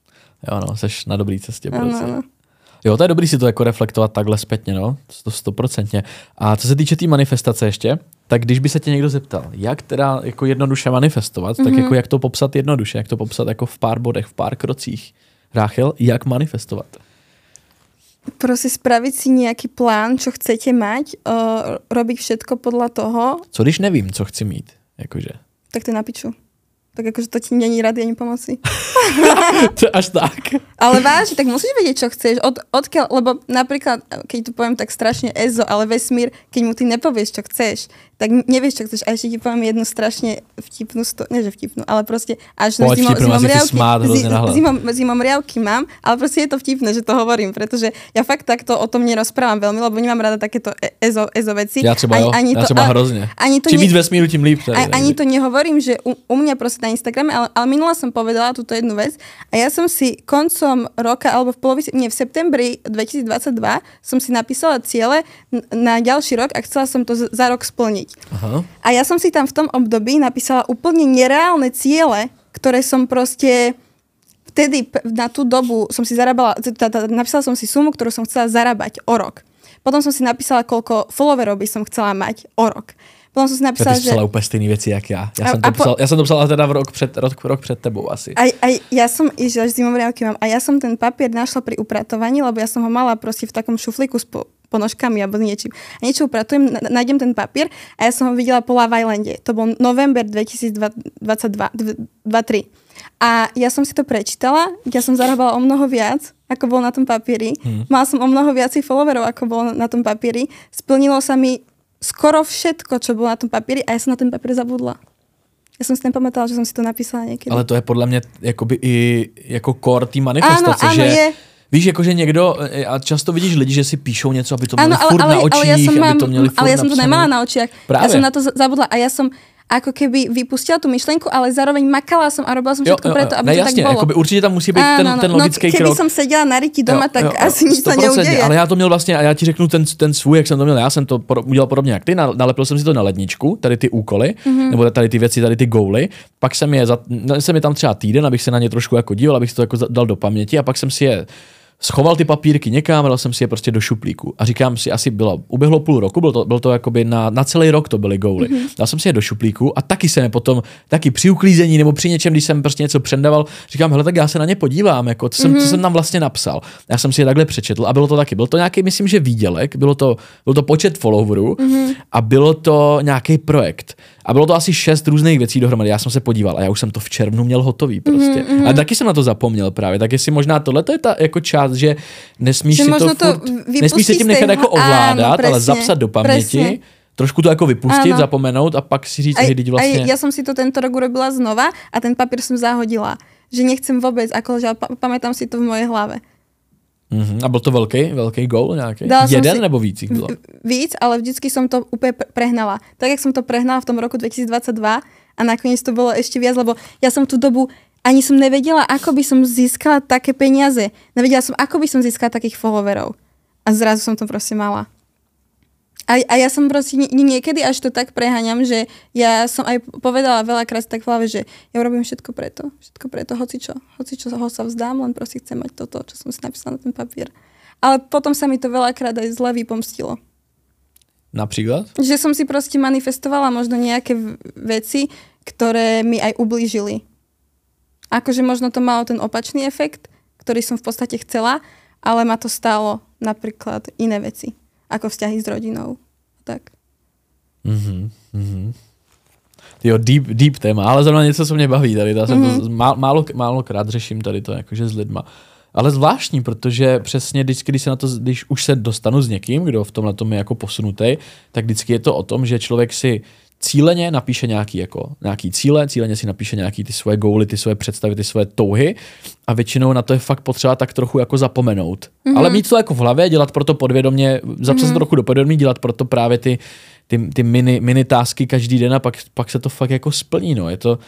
Jo, no, seš na dobrý cestě. Áno, áno. Jo, to je dobrý si to jako reflektovat takhle zpětně, no, stoprocentně. A co se týče té tý manifestace ještě, tak když by se tě někdo zeptal, jak teda jako jednoduše manifestovat, mm-hmm. tak jako jak to popsat jednoduše, jak to popsat jako v pár bodech, v pár krocích. Ráchel, jak manifestovat? Prostě spravit si nějaký plán, čo chcete mať, uh, robiť všetko podľa toho. Co když nevím, co chci mít, jakože? Tak to napíšu. Tak akože to ti není rady ani pomoci. To až tak. Ale vážne, tak musíš vedieť, čo chceš. Od, odkiaľ, lebo napríklad, keď to poviem tak strašne ezo, ale vesmír, keď mu ty nepovieš, čo chceš, tak nevieš, čo chceš. A ešte ti poviem jednu strašne vtipnú, sto, nie že vtipnú, ale proste až na zimom, zimom riavky, zimom, zimom riavky mám, ale proste je to vtipné, že to hovorím, pretože ja fakt takto o tom nerozprávam veľmi, lebo nemám rada takéto ezo, ezo veci. Ja třeba, jo, ani ja to, třeba hrozne. Ani to Čím ne, víc vesmíru, tým líp. Tady, ani, ani to nehovorím, že u, u mňa proste na Instagrame, ale, ale minula som povedala túto jednu vec a ja som si koncom roka, alebo v polovici, nie, v septembri dvetisícdvadsaťdva som si napísala ciele na ďalší rok a chcela som to z, za rok splniť. Aha. A ja som si tam v tom období napísala úplne nereálne ciele, ktoré som proste vtedy na tú dobu som si zarábala, napísala som si sumu, ktorú som chcela zarábať o rok. Potom som si napísala, koľko followerov by som chcela mať o rok. Potom som si napísala, že... Ty úplne stejné veci, jak ja. Ja, a, som to písal, po... ja som to písala teda v rok před, rok, rok před tebou asi. Aj, aj ja som, ježiš, zimom riavky mám, a ja som ten papier našla pri upratovaní, lebo ja som ho mala proste v takom šuflíku s po, ponožkami alebo niečím. A niečo upratujem, nájdem ten papier a ja som ho videla po Love Islande. To bol november dvetisícdvadsaťdva dvadsaťtri. A ja som si to prečítala, ja som zarábala o mnoho viac, ako bolo na tom papieri. Hmm. Mala som o mnoho viacej followerov, ako bolo na tom papieri. Splnilo sa mi skoro všetko, čo bolo na tom papieri a ja som na ten papier zabudla. Ja som si nepamätala, že som si to napísala niekedy. Ale to je podľa mňa jakoby i jako core tý manifestace, áno, áno, že, je. Víš, jakože někdo, a často vidíš lidi, že si píšou něco, aby to měli ano, ale, furt ale, na očích, ale ja som aby mám, to měli furt ale ja som to napsané. nemala na očiach. Právě. Ja som na to zabudla a ja som ako keby vypustila tú myšlenku, ale zároveň makala som a robila som všetko jo, jo, preto, aby ne, to jasně, tak bolo. jakoby určitě tam musí být Áno, ten, no, ten no, logický keby krok. som sedela na ryti doma, jo, tak jo, jo, asi nič sa sto procent, neudeje. ale já to měl vlastně, a já ti řeknu ten, ten svůj, jak jsem to měl, já jsem to pro, udělal podobně jak ty, nalepil jsem si to na ledničku, tady ty úkoly, mm-hmm. nebo tady ty věci, tady ty góly, pak jsem je, za, jsem je tam třeba týden, abych se na ně trošku jako díval, abych si to jako dal do paměti a pak jsem si je schoval ty papírky někam, dal jsem si je prostě do šuplíku. A říkám si, asi bylo, uběhlo půl roku, bylo to, bylo to jakoby na, na celý rok to byly góly. Mm-hmm. Dal jsem si je do šuplíku a taky se mi potom, taky při uklízení nebo při něčem, když jsem prostě něco přendával, říkám, hele, tak já se na ně podívám, jako, co, jsem, mm-hmm. co jsem tam vlastně napsal. Já jsem si je takhle přečetl a bylo to taky, byl to nějaký, myslím, že výdělek, bylo to, byl to počet followerů mm-hmm. a bylo to nějaký projekt. A bylo to asi šest různých věcí dohromady. Já jsem se podíval a já už jsem to v červnu měl hotový prostě. Mm-hmm. A taky jsem na to zapomněl právě. Tak jestli možná tohle je ta jako část, že nesmíš že si to, to furt, nesmíš se tím nechat jako ovládat, áno, presne, ale zapsat do paměti, presne. Trošku to jako vypustit, áno. zapomenout a pak si říct, hej, teď vlastně... Aj ja som si to tento rok urobila znova a ten papír som zahodila. Že nechcem vôbec, ako že pamätám si to v mojej hlave. Mm-hmm. A byl to velký, velký gól nějaký? Dala Jeden si, nebo víc jich bylo? Víc, ale vždycky som to úplne prehnala. Tak, jak som to prehnala v tom roku dvetisícdvadsaťdva a nakoniec to bolo ešte viac, lebo ja som tú dobu ani som nevedela, ako by som získala také peniaze. Nevedela som, ako by som získala takých followerov. A zrazu som to proste mala. A, a ja som proste nie, niekedy až to tak preháňam, že ja som aj povedala veľakrát tak v hlave, že ja urobím všetko preto. Všetko preto, hoci čo. Hoci čo ho sa vzdám, len proste chcem mať toto, čo som si napísala na ten papier. Ale potom sa mi to veľakrát aj zle vypomstilo. Napríklad? Že som si proste manifestovala možno nejaké veci, ktoré mi aj ublížili. Akože možno to malo ten opačný efekt, ktorý som v podstate chcela, ale ma to stálo napríklad iné veci. Ako vzťahy s rodinou. Tak. Mhm, mhm. Jo, deep, deep téma, ale zrovna něco, co mě baví tady. Já jsem mm-hmm. to má, málo, málo krát řeším tady to, jakože s lidma. Ale zvláštní, protože přesně vždycky, když, se na to, když už se dostanu s někým, kdo v tomhle tom je jako posunutý, tak vždycky je to o tom, že člověk si cíleně napíše nějaký, jako, nějaký cíle, cíleně si napíše nějaký ty svoje góly, ty svoje představy, ty svoje touhy a většinou na to je fakt potřeba tak trochu jako zapomenout. Mm-hmm. Ale mít to jako v hlavě, dělat proto podvědomě, zapsat mm-hmm. trochu do podvědomí, dělat proto právě ty, ty, ty mini, mini tásky každý den a pak, pak se to fakt jako splní. No. Je to...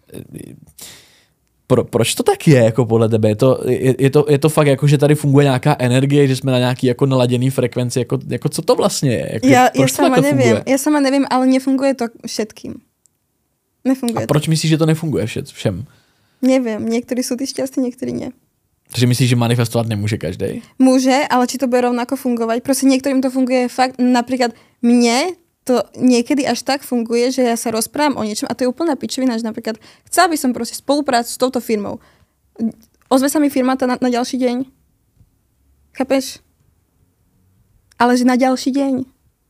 Pro, proč to tak je, jako podle tebe? Je to, je, je, to, je to fakt jako, že tady funguje nějaká energie, že jsme na nějaký jako naladěný frekvenci, jako, jako co to vlastně je? Jako, ja, ja sama neviem, ja sama neviem, ale nefunguje to všetkým. Nefunguje A proč to. Myslíš, že to nefunguje všem? Neviem, niektorí sú tí šťastní, niektorí nie. Takže myslíš, že manifestovat nemůže každý? Môže, ale či to bude rovnako fungovať? Proste niektorým to funguje fakt, napríklad mne to niekedy až tak funguje, že ja sa rozprávam o niečom a to je úplná pičovina, že napríklad chcela by som proste spoluprácu s touto firmou. Ozve sa mi firma na, na ďalší deň. Chápeš? Ale že na ďalší deň.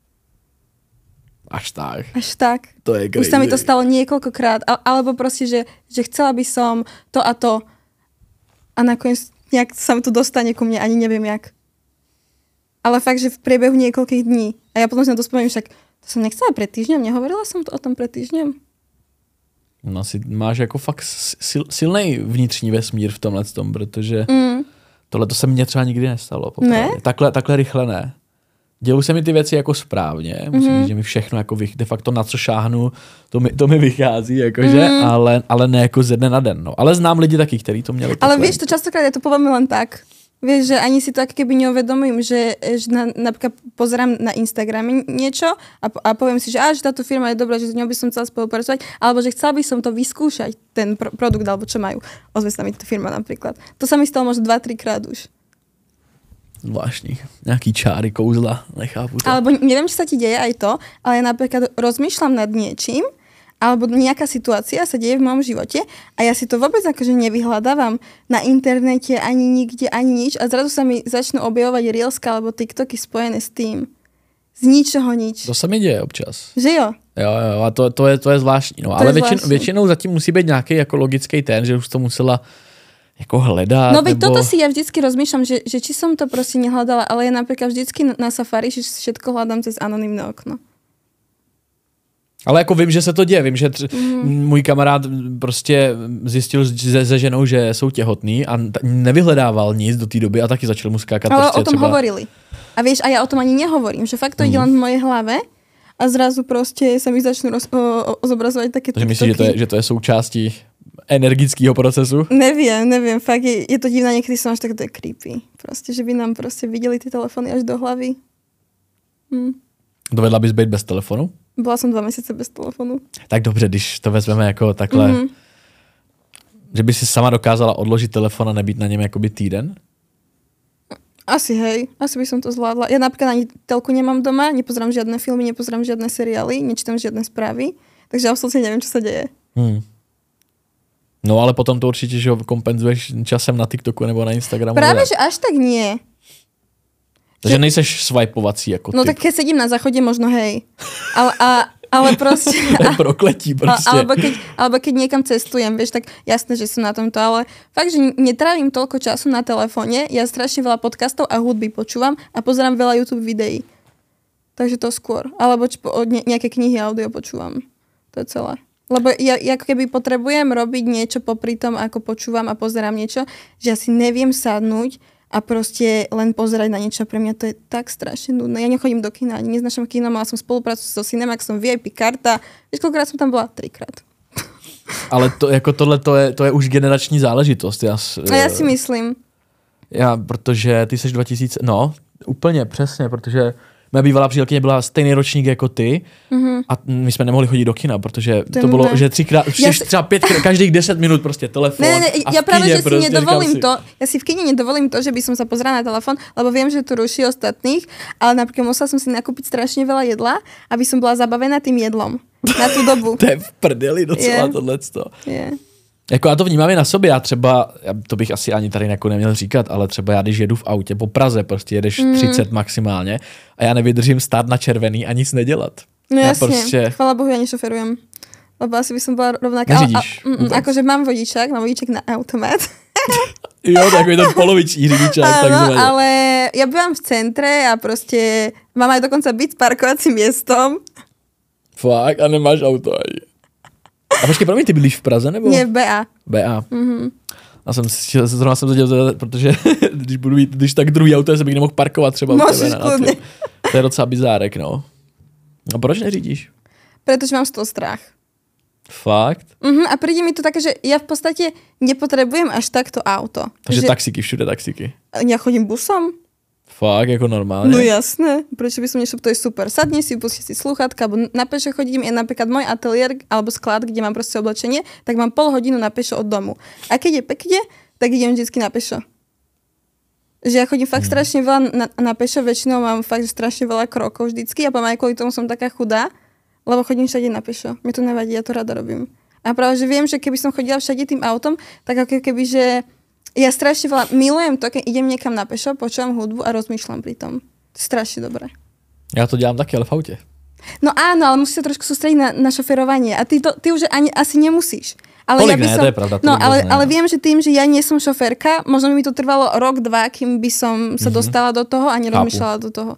Až tak. Až tak. To je crazy. Už sa mi to stalo niekoľkokrát. Alebo proste, že, že chcela by som to a to a nakoniec nejak sa to dostane ku mne, ani neviem jak. Ale fakt, že v priebehu niekoľkých dní. A ja potom si na to spomeniem, však to som nechcela pred týždňom, nehovorila som to o tom pred týždňom. No si máš jako fakt sil, silnej vnitřní vesmír v tomhle tom, protože mm. tohle to se mně třeba nikdy nestalo. Ne? Takhle, takhle rychle ne. Dělou se mi ty věci jako správně, musím mm. říct, že mi všechno jako de facto na co šáhnu, to mi, to mi vychází, jakože, mm. ale, ale ne jako ze dne na den. No. Ale znám lidi taky, kteří to měli. Ale víš, to častokrát ja to poviem len tak. Vieš, že ani si to ako keby neuvedomujem, že, že na, napríklad pozerám na Instagrame niečo a, a poviem si, že, á, že táto firma je dobrá, že s ňou by som chcela spolupracovať, alebo že chcela by som to vyskúšať, ten pro, produkt, alebo čo majú. Ozve sa mi to firma napríklad. To sa mi stalo možno dva tri krát už. Zvláštní. Nejaký čáry, kouzla, nechápu to. Alebo neviem, či sa ti deje aj to, ale ja napríklad rozmýšľam nad niečím, alebo nejaká situácia sa deje v mojom živote a ja si to vôbec akože nevyhľadávam na internete, ani nikde, ani nič a zrazu sa mi začnú objavovať reelska alebo TikToky spojené s tým. Z ničoho nič. To sa mi deje občas. Že jo? Jo, jo, a to, to, je, to je zvláštní. No. Ale většin, většinou zatím musí být nějaký jako logický ten, že už to musela jako hledat. No veď nebo... toto si ja vždycky rozmýšľam, že, že či som to proste nehľadala, ale ja napríklad vždycky na Safari, že všetko hľadám cez anonymné okno. Ale jako vím, že se to děje, vím, že tři, mm. můj kamarád prostě zjistil se, se ženou, že jsou těhotný a t- nevyhledával nic do té doby a taky začal mu skákat. Ale prostě o tom třeba... hovorili. A vieš, a ja o tom ani nehovorím, že fakt to mm. ide len v mojej hlave a zrazu prostě sa mi začnú roz, o, o, zobrazovať také Takže myslíš, že to, je, že to je součástí energického procesu? Neviem, neviem, fakt je, je to divné, niekedy som až tak, to je creepy. Prostě, že by nám prostě videli ty telefony až do hlavy. Hm. Dovedla bys být bez telefonu? Byla jsem dva měsíce bez telefonu. Tak dobře, když to vezmeme jako takhle, mm-hmm. že by si sama dokázala odložit telefon a nebýt na něm jakoby týden? Asi hej, asi by som to zvládla. Ja napríklad ani telku nemám doma, nepozerám žiadne filmy, nepozerám žiadne seriály, nečítam žiadne správy, takže absolútne neviem, čo sa deje. Hmm. No ale potom to určitě, že ho kompenzuješ časem na TikToku nebo na Instagramu. Práve, že až tak nie. Takže nejseš swipovací jako no, typ. No tak keď sedím na záchode, možno hej. Ale, a, ale proste... To je prokletí proste. A, alebo, keď, alebo keď niekam cestujem, vieš, tak jasné, že som na tomto, ale fakt, že netrávim toľko času na telefóne, ja strašne veľa podcastov a hudby počúvam a pozerám veľa YouTube videí. Takže to skôr. Alebo či, od ne, nejaké knihy audio počúvam. To je celé. Lebo ja, ja keby potrebujem robiť niečo popri tom, ako počúvam a pozerám niečo, že ja si neviem sadnúť a proste len pozerať na niečo. Pre mňa to je tak strašne nudné. Ja nechodím do kina, ani neznašam kino, mala som spoluprácu so Cinemax, som vé í pé karta. Vieš, koľkokrát som tam bola? Trikrát. Ale to, jako tohle to je, to je už generační záležitost. Já, a já si myslím. Já, protože ty seš dva tisíce, no, úplně přesně, protože moje bývalá přítelkyně byla stejný ročník jako ty mm-hmm. a my jsme nemohli chodit do kina, protože to, to bylo, ne. že třikrát, ja si... třeba pětkrát, každých deset minut prostě telefon. Ne, ne, a ja práve, že si prostě, nedovolím si... to, ja si v kine nedovolím to, že by som sa pozerala na telefon, lebo viem, že to ruší ostatných, ale napríklad musela som si nakúpiť strašne veľa jedla, aby som bola zabavená tým jedlom na tú dobu. To je v prdeli docela yeah. tohleto. Yeah. Jako já to vnímám i na sobě, já třeba, to bych asi ani tady jako neměl říkat, ale třeba já když jedu v autě po Praze, prostě jedeš mm. třicet maximálně a já nevydržím stát na červený a nic nedělat. No já jasně, prostě... chvala Bohu, ja nešoferujem. Lebo asi by som bola rovnaká. Neřídíš? A, a, mm, akože mám vodičák, mám vodičák na automat. Jo, takový ten poloviční řidičák. Áno, ale ja bývam v centre a prostě mám aj dokonca byt s parkovacím miestom. Fakt? A nemáš auto ani? A počkej, promiň, ty bydlíš v Praze, nebo? Nie, v bé á. bé á. Mm-hmm. A jsem si zrovna jsem zadělal, protože když budu mít, když tak druhý auto, jsem bych nemohl parkovat třeba. Môžeš kľudne. To je docela bizárek, no. A proč neřídíš? Pretože mám z toho strach. Fakt? Uh-huh, a príde mi to také, že ja v podstate nepotrebujem až takto auto. Takže že... taxíky, všude taxíky. Ja chodím busom. Fakt, jako normálne? No jasné. Prečo by som nešiel? To je super. Sadni si, pustí si slúchatka, alebo na pešo chodím. Je napríklad môj ateliér alebo sklad, kde mám proste oblečenie, tak mám pol hodinu na pešo od domu. A keď je pekne, tak idem vždycky na pešo. Že ja chodím fakt hmm. strašne veľa na, na pešo, väčšinou mám fakt strašne veľa krokov vždycky a poviem aj kvôli tomu som taká chudá, lebo chodím všade na pešo. Mne to nevadí, ja to rada robím. A práve, že viem, že keby som chodila všade tým autom, tak ako keby, že ja strašne veľa milujem to, keď idem niekam na pešo, počúvam hudbu a rozmýšľam pri tom. Strašne dobré. Ja to dělám taky, ale v autě. No áno, ale musíš sa trošku sústrediť na, na šoferovanie. A ty, to, ty už ani, asi nemusíš. Ale Tolik ja by ne, som, to je pravda. No, ale, ale viem, že tým, že ja nie som šoférka, možno by mi to trvalo rok, dva, kým by som sa mm-hmm. dostala do toho a nerozmýšľala do toho.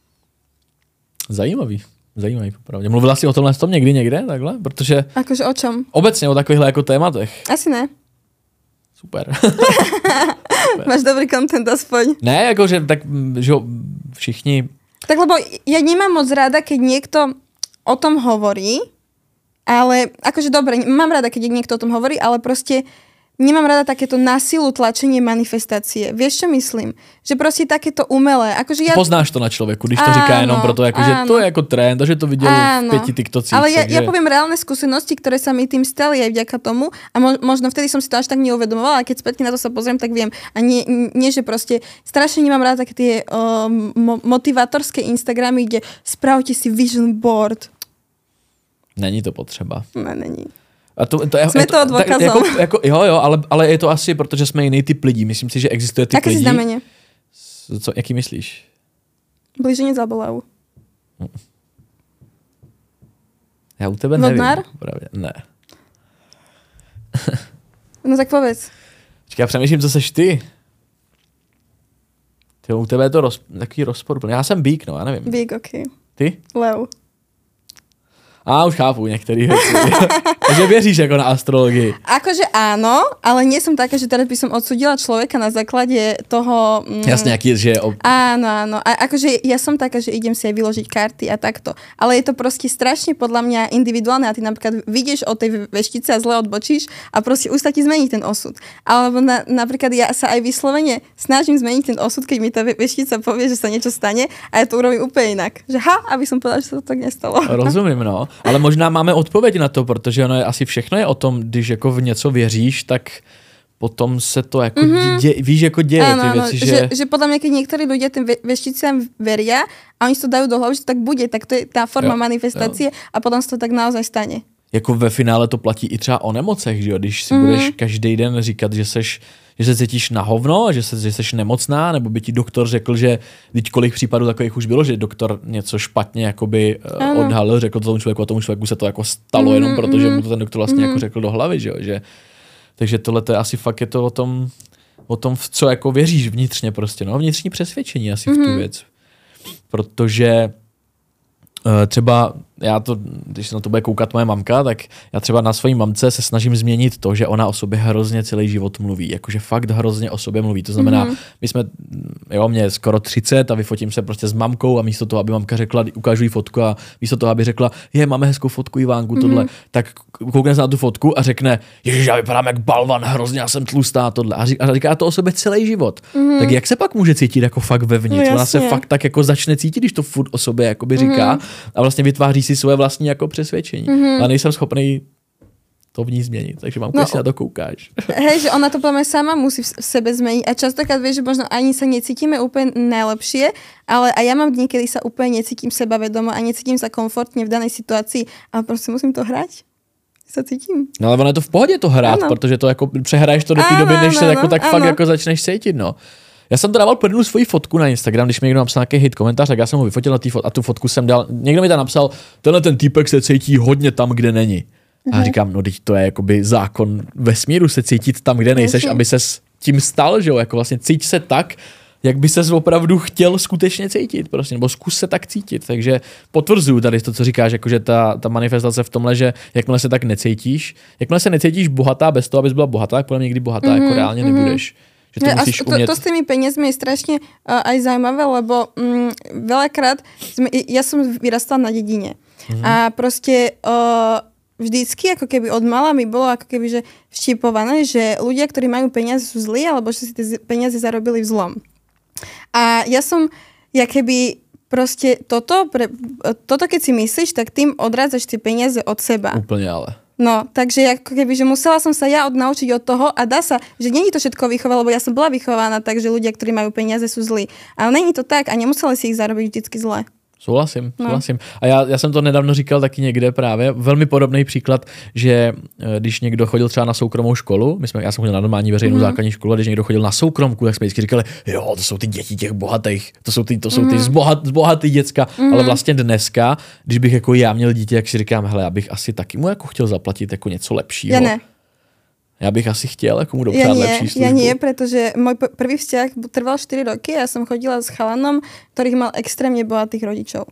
Zajímavý. Zajímavý, popravdě. Mluvila jsi o tomhle tom někdy někde, takhle? Protože... Akože o čom? Obecně o takovýchhle jako tématech. Asi ne. Super. Super. Máš dobrý content aspoň. Ne, jakože tak, že všichni... Tak lebo ja nemám moc rada, keď niekto o tom hovorí, ale akože dobre, mám rada, keď niekto o tom hovorí, ale proste nemám rada takéto násilu tlačenie manifestácie. Vieš, čo myslím? Že proste takéto umelé. Akože ja... Poznáš to na človeku, když to áno, říká jenom proto, jako, že to je ako trend, že to videl áno. v pěti tiktocích. Ale ja, takže... ja poviem reálne skúsenosti, ktoré sa mi tým stali aj vďaka tomu a mo- možno vtedy som si to až tak neuvedomovala, a keď spätne na to sa pozriem, tak viem. A nie, nie že proste strašne nemám rada také tie um, mo- motivátorské Instagramy, kde spravte si vision board. Není to potřeba. Ne, není. A to, to je, jsme je to, toho dôkazom. Jako, jako, jo, jo, ale, ale je to asi, protože jsme jiný typ lidí. Myslím si, že existuje typ Aké lidí. Aké si znamenie? Co, jaký myslíš? Blíženie zabolavú. Já u tebe Vodnár? nevím. Právě. Ne. No tak povedz. Čekaj, já přemýšlím, co seš ty. Ty, u tebe je to roz, takový rozporuplný. Já jsem bík, no, já nevím. Bík, ok. Ty? Lev. A už chápu některé věci. Takže věříš jako na astrologii. Akože áno, ale nie som taká, že teraz by som odsudila človeka na základe toho... Mm, Jasne, aký je, že... Ob... Áno, áno. A akože ja som taká, že idem si aj vyložiť karty a takto. Ale je to proste strašne podľa mňa individuálne a ty napríklad vidieš od tej veštice a zle odbočíš a proste už sa ti zmení ten osud. Alebo na, napríklad ja sa aj vyslovene snažím zmeniť ten osud, keď mi tá veštica povie, že sa niečo stane a ja to urobím úplne inak. Že ha, aby som povedala, že sa to tak nestalo. Rozumím, no. Ale možná máme odpověď na to, protože ono je asi všechno je o tom, když jako v něco věříš, tak potom se to jako mm-hmm. dě, víš, jako děje ano, ty věci, že... Že, že podľa mňa, keď niektorí ľudia tým vešticiam veria a oni si to dajú do hlavy, že tak bude, tak to je tá forma jo, manifestácie jo. A potom se to tak naozaj stane. Jako ve finále to platí i třeba o nemocech, že jo? Když si mm-hmm. budeš každý den říkat, že seš že se cítíš na hovno, že, se, že seš nemocná, nebo by ti doktor řekl, že teď kolik případů takových už bylo, že doktor něco špatně jakoby uh, odhalil, řekl to tomu člověku a tomu člověku se to jako stalo mm, jenom protože mm, mu to ten doktor vlastně mm. jako řekl do hlavy, že jo, že takže tohle to je asi fakt je to o tom, o tom, v co jako věříš vnitřně prostě, no, vnitřní přesvědčení asi mm. v tu věc. Protože uh, třeba já to, když se na to bude koukat moje mamka, tak já třeba na své mamce se snažím změnit to, že ona o sobě hrozně celý život mluví. Jakože fakt hrozně o sobě mluví. To znamená, mm-hmm. my jsme, jo, mě je skoro třicet a vyfotím se prostě s mamkou a místo toho, aby mamka řekla, ukážu jí fotku a místo toho, aby řekla, je, máme hezkou fotku Ivánku, tohle, mm-hmm. tak koukne se na tu fotku a řekne, ježiš, já vypadám jak balvan, hrozně, já jsem tlustá, tohle. A říká, a říká to o sobě celý život. Mm-hmm. Tak jak se pak může cítit jako fakt vevnitř? No, ona se fakt tak jako začne cítit, když to furt o sobě jakoby říká mm-hmm. a vlastně vytváří si svoje vlastní jako přesvědčení. Mm-hmm. Ale nejsem schopný to v ní změnit, takže mám no, si na to koukáš. Hej, že ona to podľa sama musí v sebe zmeniť a častokrát vieš, že možno ani sa necítime úplne najlepšie, ale aj ja mám dní, kedy sa úplne necítim sebavedomo a necítim sa komfortne v danej situácii, ale proste musím to hrať. Sa cítím. No ale ono je to v pohodě to hrát, ano. Protože to jako přehraješ to do té doby, než se jako tak ano. fakt jako začneš cítit, no. Já jsem to dával po jednu svoji fotku na Instagram, když mi někdo napsal nějaký hit komentář, tak já jsem ho vyfotil na tý fot- a tu fotku jsem dal. Někdo mi tam napsal, tenhle ten týpek se cítí hodně tam, kde není. A já říkám, no teď to je jakoby zákon vesmíru se cítit tam, kde nejseš, aby ses tím stal, že jo, jako vlastně cíť se tak, jak by ses opravdu chtěl skutečně cítit, prostě, nebo zkus se tak cítit. Takže potvrzuju tady to, co říkáš, jakože ta, ta manifestace v tomhle, že jakmile se tak necítíš, jakmile se necítíš bohatá bez toho, abys byla bohatá, tak podle mě nikdy bohatá mm-hmm, jako reálně mm-hmm. nebudeš. Že to, musíš to, umět... to s tými peniazmi je strašne uh, aj zaujímavé, lebo um, veľakrát sme, ja som vyrastala na dedine mm-hmm. a proste uh, vždycky ako keby od mala mi bolo ako keby že vštipované, že ľudia, ktorí majú peniaze sú zlí, alebo že si tie peniaze zarobili v zlom. A ja som, ja keby proste toto, pre, toto keď si myslíš, tak tým odrádzaš tie peniaze od seba. Úplne ale. No, takže ako keby, že musela som sa ja odnaučiť od toho a dá sa, že není to všetko výchova, lebo ja som bola vychovaná tak, že ľudia, ktorí majú peniaze, sú zlí. Ale není to tak a nemuseli si ich zarobiť vždycky zle. Souhlasím, souhlasím. No. A já, já jsem to nedávno říkal taky někde právě. Velmi podobný příklad, že když někdo chodil třeba na soukromou školu, my jsme, já jsem chodil na normální veřejnou mm. základní školu, a když někdo chodil na soukromku, tak jsme vždycky říkali, jo, to jsou ty děti těch bohatých, to jsou ty, to jsou ty mm. zbohat, zbohatý děcka. Mm. Ale vlastně dneska, když bych jako já měl dítě, jak si říkám, hele, já bych asi taky mu jako chtěl zaplatit jako něco lepšího. Já ne. Ja bych asi chtěl jako mu dopřát ja lepší službu. Ja nie, pretože môj prvý vzťah trval štyri roky a ja som chodila s chalanom, ktorých mal extrémne bohatých rodičov.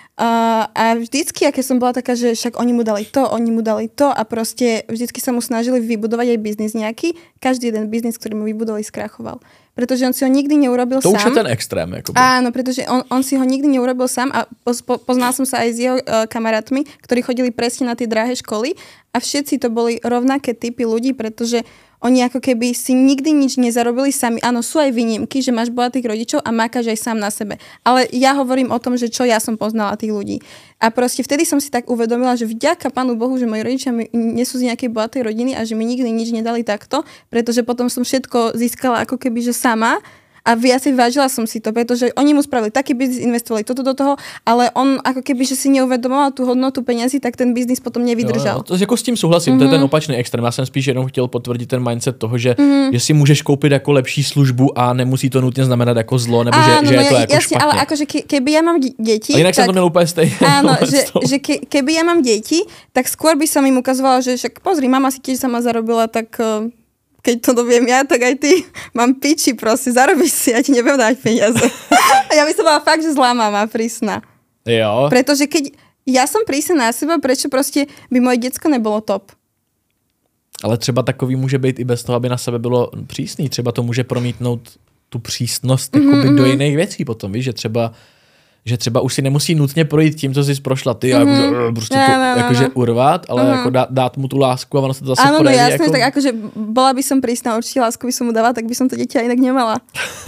Uh, a vždycky, aké som bola taká, že však oni mu dali to, oni mu dali to a proste vždycky sa mu snažili vybudovať aj biznis nejaký. Každý jeden biznis, ktorý mu vybudovali, skrachoval. Pretože on si ho nikdy neurobil to sám. To už je ten extrém. Jakoby. Áno, pretože on, on si ho nikdy neurobil sám a po, poznal som sa aj s jeho uh, kamarátmi, ktorí chodili presne na tie drahé školy a všetci to boli rovnaké typy ľudí, pretože oni ako keby si nikdy nič nezarobili sami. Áno, sú aj výnimky, že máš bohatých rodičov a makáš aj sám na sebe. Ale ja hovorím o tom, že čo ja som poznala tých ľudí. A proste vtedy som si tak uvedomila, že vďaka Pánu Bohu, že moji rodičia nie sú z nejakej bohatej rodiny a že mi nikdy nič nedali takto, pretože potom som všetko získala ako keby, že sama. A viacej vážila som si to, pretože oni mu spravili taký biznis, investovali toto do toho, ale on ako keby, že si neuvedomoval tú hodnotu peňazí, tak ten biznis potom nevydržal. Jo, jo. To jako s tím souhlasím, mm-hmm. to je ten opačný extrém. Já jsem spíš jenom chtěl potvrdit ten mindset toho, že, mm-hmm. že si můžeš koupit jako lepší službu a nemusí to nutně znamenat jako zlo, nebo áno, že, že no, je to jako jasne, špatně. Ale akože ke, keby ja mám deti... A jinak tak, jsem to měl úplně stejně. Áno, že, že ke, keby ja mám deti, tak skôr by som im ukazovala, že však pozri, mama si tiež sama zarobila, tak... keď to doviem ja, tak aj ty mám piči, proste, zarobíš si, ja ti nebudem dať peniaze. A ja by som bola fakt, že zlá mama, prísna. Jo. Pretože keď, Já jsem prísná na seba, prečo prostě by moje děcko nebylo top. Ale třeba takový může být i bez toho, aby na sebe bylo přísný. Třeba to může promítnout tu přísnost mm-hmm. do jiných věcí potom, víš, že třeba že třeba už si nemusí nutně projít tím, co jsi prošla ty a mm-hmm. jakože, prostě to no, no, jakože no. urvat, ale mm-hmm. jako dát, dát mu tu lásku a ono se to zase ano, projeví. Áno, no jasné, jako... tak akože bola by som prísna, určite lásku by som mu dávala, tak by som to dieťa inak nemala.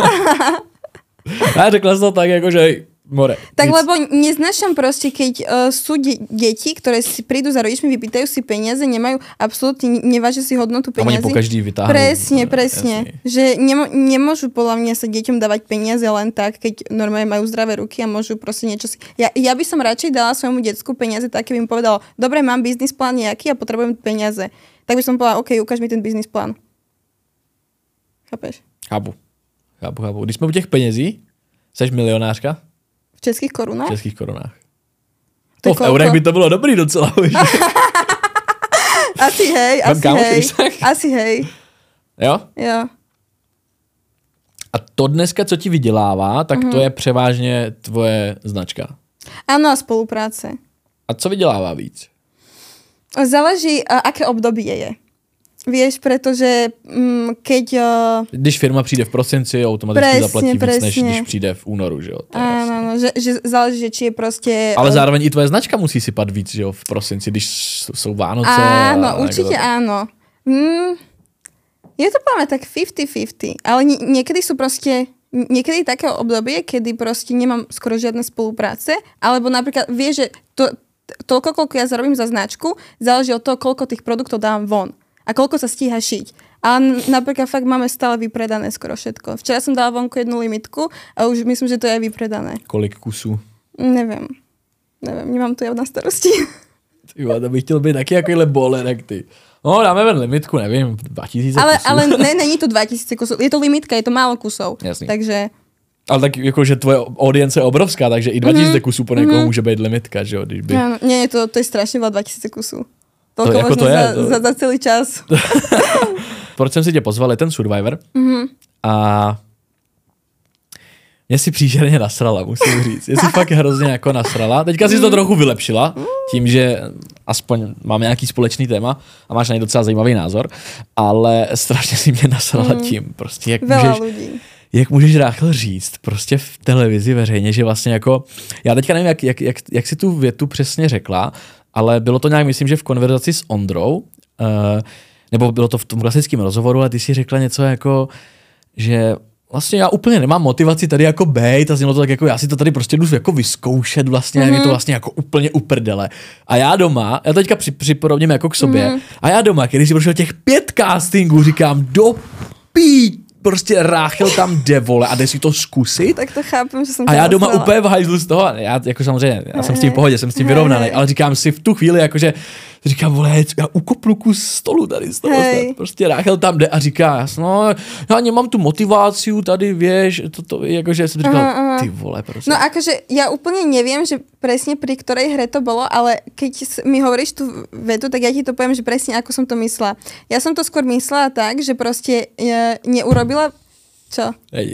Já řekla jsem to tak, jakože more. Tak nic. lebo neznášam proste, keď uh, sú de- deti, ktoré si prídu za rodičmi, vypýtajú si peniaze, nemajú absolútne, nevážia si hodnotu peniazy. A oni po každý vytáhnu. Presne, presne. Jasný. Že nemo- nemôžu podľa mňa sa deťom dávať peniaze len tak, keď normálne majú zdravé ruky a môžu proste niečo si... Ja, ja by som radšej dala svojmu decku peniaze tak, keby im povedala, dobre, mám biznis plán nejaký a potrebujem peniaze. Tak by som povedala, OK, ukáž mi ten biznis plán. Chápeš? Chápu. Chápu, chápu. Když jsme u těch penězí, seš milionářka? V českých korunách? V českých korunách. To, to v eurech by to bylo dobrý docela. Asi hej, asi hej. Asi hej. Jo? Jo. A to dneska, co ti vydělává, tak uh-huh. to je převážně tvoje značka. Ano, a spolupráce. A co vydělává víc? Záleží, aké období je. Vieš, pretože mm, keď... Uh... Když firma přijde v prosinci, automaticky presne, zaplatí víc, presne. než když přijde v únoru, že jo? Áno, áno, že, že záleží, že či je proste... Ale zároveň i tvoje značka musí sypat víc, že jo, v prosinci, když jsou Vánoce. Áno, a určite to... áno. Mm, je to práve tak päťdesiat päťdesiat, ale nie, niekedy sú proste... Niekedy je také obdobie, kedy proste nemám skoro žiadne spolupráce, alebo napríklad vieš, že to, toľko, koľko ja zarobím za značku, záleží od toho, koľko tých produktov dám von. A koľko sa stíha šiť. A napríklad fakt máme stále vypredané skoro všetko. Včera som dala vonku jednu limitku a už myslím, že to je vypredané. Kolik kusů? Neviem. Neviem, nemám to ja na starosti. Tyjo, to bych chtěl být taky jakýhle boler, jak ty. No, dáme ven limitku, nevím, dva tisíce ale, kusů. Ale ne, není to dva tisíce kusů. Je to limitka, je to málo kusov. Jasný. Takže... Ale tak jakože tvoje audience je obrovská, takže i dva tisíce mm-hmm. kusů po někoho mm-hmm. může být limitka, že jo? Když by... No, nie, to, to je strašně veľa dva tisíce kusů. Toľko to, jako možno to je, za, to... za, za celý čas. Proč jsem si tě pozval, je ten Survivor. Mm-hmm. A mě si příšerně nasrala, musím říct. Je si fakt hrozně jako nasrala. Teďka jsi to trochu vylepšila, tím, že aspoň máme nějaký společný téma a máš na něj docela zajímavý názor, ale strašně si mě nasrala mm. tím. Prostě jak Veľa můžeš, ľudí. jak můžeš Ráchel říct prostě v televizi veřejně, že vlastně jako, já teďka nevím, jak, jak, jak, jak si tu větu přesně řekla, ale bylo to nějak, myslím, že v konverzaci s Ondrou, uh, nebo bylo to v tom klasickém rozhovoru, a ty si řekla něco jako, že vlastně já úplně nemám motivaci tady jako bejt a znělo to tak jako, já si to tady prostě jdu jako vyzkoušet vlastně, mm-hmm. je to vlastně jako úplně uprdele. A já doma, já to teďka při, připodobním jako k sobě, mm-hmm. a já doma, když si prošel těch pět castingů, říkám, do pí, prostě Ráchel tam jde, vole, a jde si to zkusit. Tak to chápem, že jsem a já doma ostala. Úplně v hajzlu z toho, já jako samozřejmě, já jsem s tím v pohodě, jsem s tím vyrovnaný, ale říkám si v tu chvíli, jakože, říkám, vole, já ukopnu kus stolu tady z toho. Prostě Ráchel tam jde a říká, no, já nemám tu motivaci tady, vieš, toto, jakože jsem říkal, aha, aha. Ty vole, prostě. No akože ja úplne neviem, že presne pri ktorej hre to bolo, ale keď mi hovoríš tú vetu, tak ja ti to poviem, že presne ako som to myslela. Ja som to skôr myslela tak, že proste ja neurobila... Čo?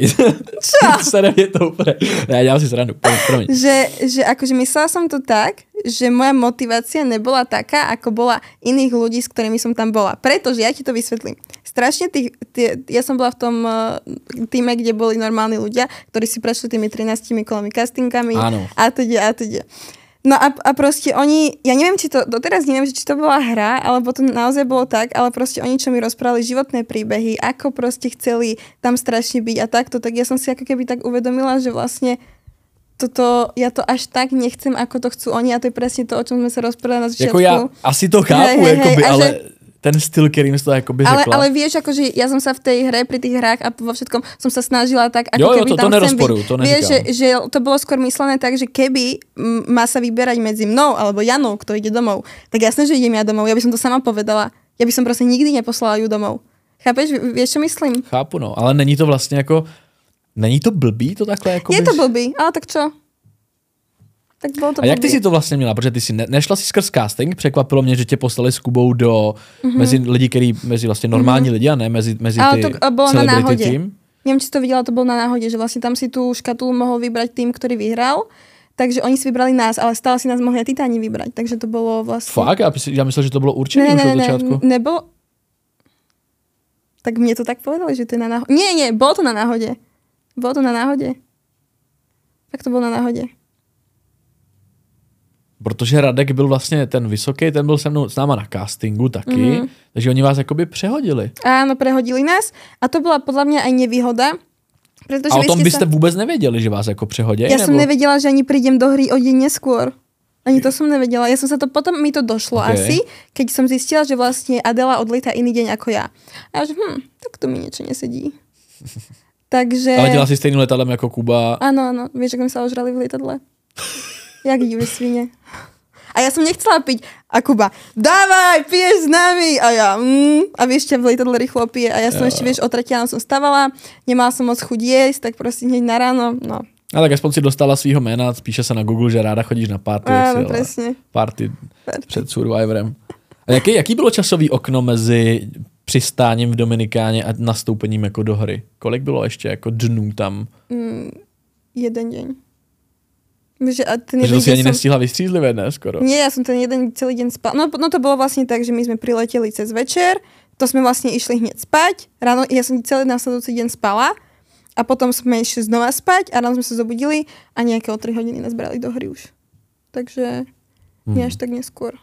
Čo? Staré je to úplne. Ja dělám si srandu. Promiň. Že, že akože myslela som to tak, že moja motivácia nebola taká, ako bola iných ľudí, s ktorými som tam bola. Pretože ja ti to vysvetlím. Strašne tých, tý, ja som bola v tom uh, týme, kde boli normálni ľudia, ktorí si prešli tými trinástimi kolami castingami. Áno. A teda, a teda. No a, a proste oni, ja neviem, či to, doteraz neviem, či to bola hra, alebo to naozaj bolo tak, ale proste oni, čo mi rozprávali životné príbehy, ako proste chceli tam strašne byť a takto, tak ja som si ako keby tak uvedomila, že vlastne toto, ja to až tak nechcem, ako to chcú oni a to je presne to, o čom sme sa rozprávali na začiatku. Jako ja asi to chápu, hej, hej, jakoby, hej, ale... Že... ten styl, ktorým si to akoby ale, řekla. Ale vieš, akože ja som sa v tej hre, pri tých hrách a vo všetkom som sa snažila tak, ako jo, jo, keby to, tam to chcem byť. To vieš, že, že to bolo skôr myslené tak, že keby m, má sa vyberať medzi mnou alebo Janou, kto ide domov, tak jasné, že idem ja domov. Ja by som to sama povedala. Ja by som proste nikdy neposlala ju domov. Chápeš? Vieš, čo myslím? Chápu, no. Ale není to vlastne ako... Není to blbý to takhle? Jako Je byš... to blbý, ale tak čo? Tak bylo to a jak ty si to vlastně měla? Protože ty si ne, nešla si skrz casting, překvapilo mě, že tě poslali s Kubou do mm-hmm. mezi lidi, který, mezi vlastně normální mm-hmm. lidi a ne mezi, mezi ale ty to bylo na náhodě. Tým. Neviem, či si to videla, to bolo na náhode, že vlastne tam si tú škatulu mohol vybrať tým, ktorý vyhral. takže oni si vybrali nás, ale stále si nás mohli aj Titáni vybrať, takže to bolo vlastne... Fakt? Ja, ja myslel, že to bylo určené už od začiatku. Ne, nebolo... Tak mne to tak povedali, že to je na náhode. Nie, nie, bolo to na náhode. Bolo to na náhode. Tak to bolo na náhode. Protože Radek byl vlastně ten vysoký, ten byl se mnou s náma na castingu taky, mm-hmm. takže oni vás jakoby přehodili. Áno, prehodili nás a to bola podľa mňa aj nevýhoda. Pretože a o tom byste sa... vůbec nevěděli, že vás jako přehodí? Ja nebo... som nevedela, že ani prídem do hry o deň neskôr. Ani to som nevedela. Ja som sa to potom, mi to došlo okay. asi, keď som zistila, že vlastne Adela odlieta iný deň ako ja. A ja že hm, tak to mi niečo nesedí. Takže... Ale dělala si stejným letadlem jako Kuba. Áno, áno. Vieš, ako my sa ožrali v lietadle? Jak divé svine. A ja som nechcela piť. A Kuba, dávaj, piješ s nami. A ja, mm, a vieš, ťa v lietadle rýchlo pije. A ja som ja. ešte, vieš, o tretí ráno som stavala, nemala som moc chuť jesť, tak proste hneď na ráno, no. A tak aspoň si dostala svýho jména, píše se na Google, že ráda chodíš na party. Áno, presne. Party, party před Survivorem. A jaký, jaký bylo časový okno mezi přistáním v Dominikáně a nastoupením jako do hry? Kolik bylo ještě jako dnů tam? Mm, jeden deň. Že, a ten že to si ani som... nestihla vystřízlivé, ne? Skoro. Nie, ja som ten jeden celý deň spala. No, no to bolo vlastne tak, že my sme prileteli cez večer, to sme vlastne išli hneď spať, ráno, ja som celý následujúci deň spala a potom sme išli znova spať a ráno sme sa zobudili a nejaké o tri hodiny nás brali do hry už. Takže nie až tak neskôr.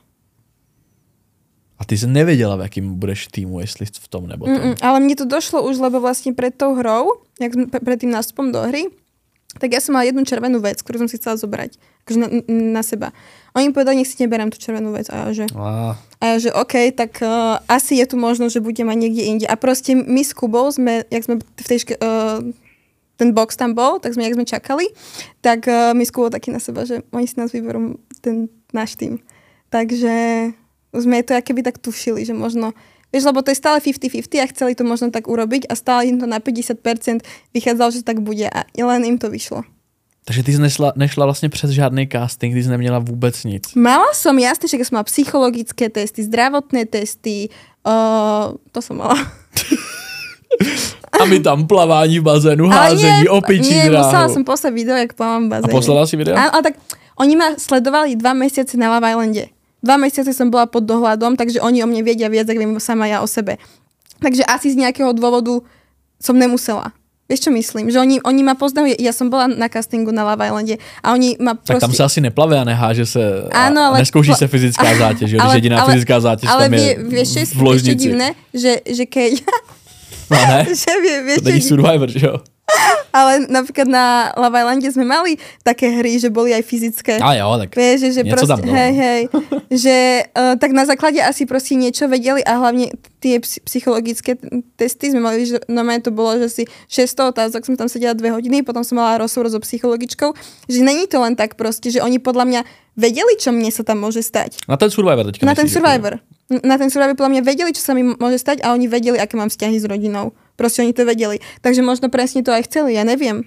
A ty si nevedela, v jakým budeš týmu, jestli v tom nebo tom. Mm-mm, ale mne to došlo už, lebo vlastne pred tou hrou, jak sme, pred tým nástupom do hry, tak ja som mala jednu červenú vec, ktorú som si chcela zobrať. Akože na, na seba. Oni mi povedali, nech si neberám tú červenú vec. A ja, že, ah. a ja, že OK, tak uh, asi je tu možnosť, že budem mať niekde inde. A proste my s Kubou sme, jak sme v tej ške, uh, ten box tam bol, tak sme, jak sme čakali, tak uh, my s Kubou taký na seba, že oni si nás vyberú ten náš tým. Takže sme to akéby tak tušili, že možno vieš, lebo to je stále päťdesiat päťdesiat a chceli to možno tak urobiť a stále im to na päťdesiat percent vychádzalo, že to tak bude a len im to vyšlo. Takže ty jsi nešla, nešla vlastně přes žádný casting, ty jsi neměla vůbec nic. Mala som, jasne, že som mala psychologické testy, zdravotné testy, uh, to som mala. A my tam plavání v bazénu, házení, opičí dráhou. Nie, musela dráhu. som poslať video, jak plávam v bazéne. A poslala si video? A, a tak oni ma sledovali dva mesiace na Love Islande. Dva mesiace som bola pod dohľadom, takže oni o mne vedia viac, ak viem sama ja o sebe. Takže asi z nejakého dôvodu som nemusela. Vieš, čo myslím? Že oni, oni ma poznajú, ja som bola na castingu na Love Islande a oni ma proste... Tak tam sa asi neplave a neháže se Áno, ale... a neskouší sa fyzická zátěž, když jediná fyzická zátěž ale tam je vie, vieš, v ložnici. Ešte divné, že, že keď... No ne? že vie, vieš, to není Survivor, že jo? Ale napríklad na Love Islande sme mali také hry, že boli aj fyzické. A jo, tak vieš, že, že niečo proste, tam bolo. hej, hej, že uh, tak na základe asi proste niečo vedeli a hlavne tie psychologické testy sme mali, že normálne to bolo, že si šesťsto otázok, som tam sedela dve hodiny, potom som mala rozhovor so psychologičkou, že není to len tak proste, že oni podľa mňa vedeli, čo mne sa tam môže stať. Na ten Survivor teďka Na ten myslíš, Survivor. Na ten Survivor podľa mňa vedeli, čo sa mi môže stať a oni vedeli, aké mám vzťahy s rodinou. Proste oni to vedeli. Takže možno presne to aj chceli, ja neviem.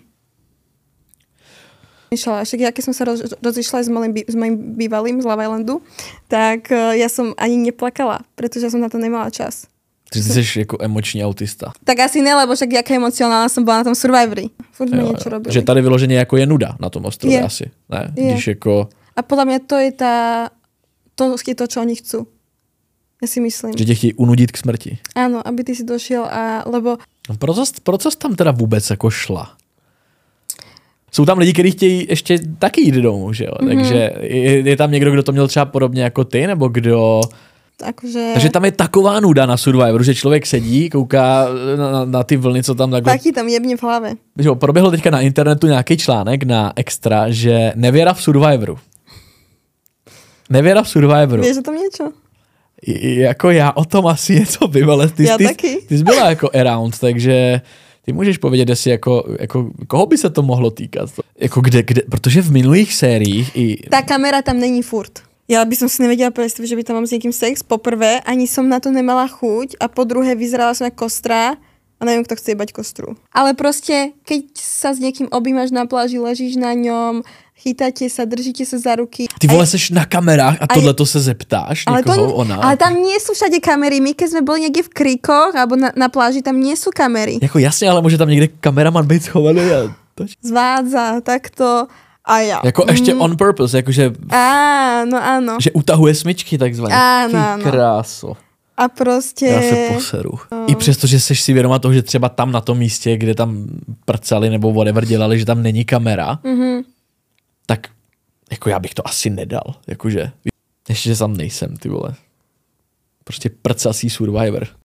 Však ja keď som sa roz, rozišla s, malým, s mojim bývalým z Love Islandu, tak uh, ja som ani neplakala, pretože som na to nemala čas. Ty som... jsi jako emoční autista. Tak asi ne, lebo však jaká emocionálna som bola na tom Survivori. Furt sme niečo robili. Že tady vyloženě jako je nuda na tom ostrově je. asi. Ne? Je. Když jako... A podľa mňa to je tá... To je to, čo oni chcú. Ja si myslím. Že tě chtějí unudit k smrti. Áno, aby ty si došiel a... Lebo... No proč, proč jsi tam teda vůbec jako šla? Jsou tam lidi, kteří chtějí ještě taky jít domů, že jo? Mm-hmm. Takže je, je tam někdo, kdo to měl třeba podobně jako ty, nebo kdo... Takže... Takže tam je taková nuda na Survivoru, že člověk sedí, kouká na, na, na ty vlny, co tam takhle... Taky tam jebne v hlave. Že jo, proběhlo teďka na internetu nějaký článek na Extra, že nevěra v Survivoru. Nevěra v Survivoru. Vieš o tom niečo? I, jako já o tom asi něco vím, ale ty, já ty, taky. ty jsi byla jako around, takže ty můžeš povědět, jestli jako, jako, koho by se to mohlo týkat. Jako kde, kde, protože v minulých sériích i... Tá kamera tam není furt. Ja by som si nevedela predstaviť, že by tam mám s niekým sex. Po prvé, ani som na to nemala chuť a po druhé, vyzerala som ako kostra a neviem, kto chce jebať kostru. Ale proste, keď sa s niekým objímaš na pláži, ležíš na ňom, chytáte sa, držíte sa za ruky. Ty vole, seš na kamerách a tohle to se zeptáš ale někoho, to, ona. Ale tam nie sú všade kamery. My, keď sme boli niekde v Kríkoch alebo na, na pláži, tam nie sú kamery. Jako jasně, ale může tam někde kameraman být schovaný a toč. Zvádza, takto. A já. Jako ještě on purpose, jakože... Áno, áno. Že utahuje smyčky takzvaně. Áno, Ty áno. kráso. A prostě... Já se poseru. No. I přesto, že jsi si vědoma toho, že třeba tam na tom místě, kde tam prcali nebo whatever dělali, že tam není kamera, mm-hmm. tak jako já bych to asi nedal. Jakože, ještě, že tam nejsem, ty vole. Prostě prcasí Survivor.